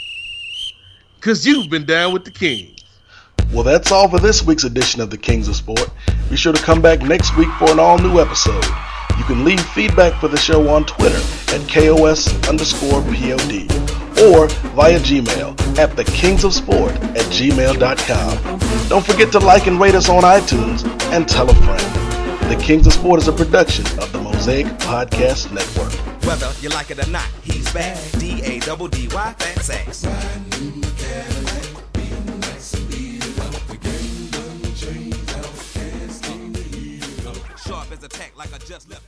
Speaker 5: Because you've been down with the King. Well, that's all for this week's edition of the Kings of Sport. Be sure to come back next week for an all-new episode. You can leave feedback for the show on Twitter at K O S underscore P O D or via Gmail at thekingsofsport at gmail dot com. Don't forget to like and rate us on iTunes and tell a friend. The Kings of Sport is a production of the Mosaic Podcast Network.
Speaker 8: Whether you like it or not, he's back. D A D D Y, fat sex. Sharp as a tack like I just left.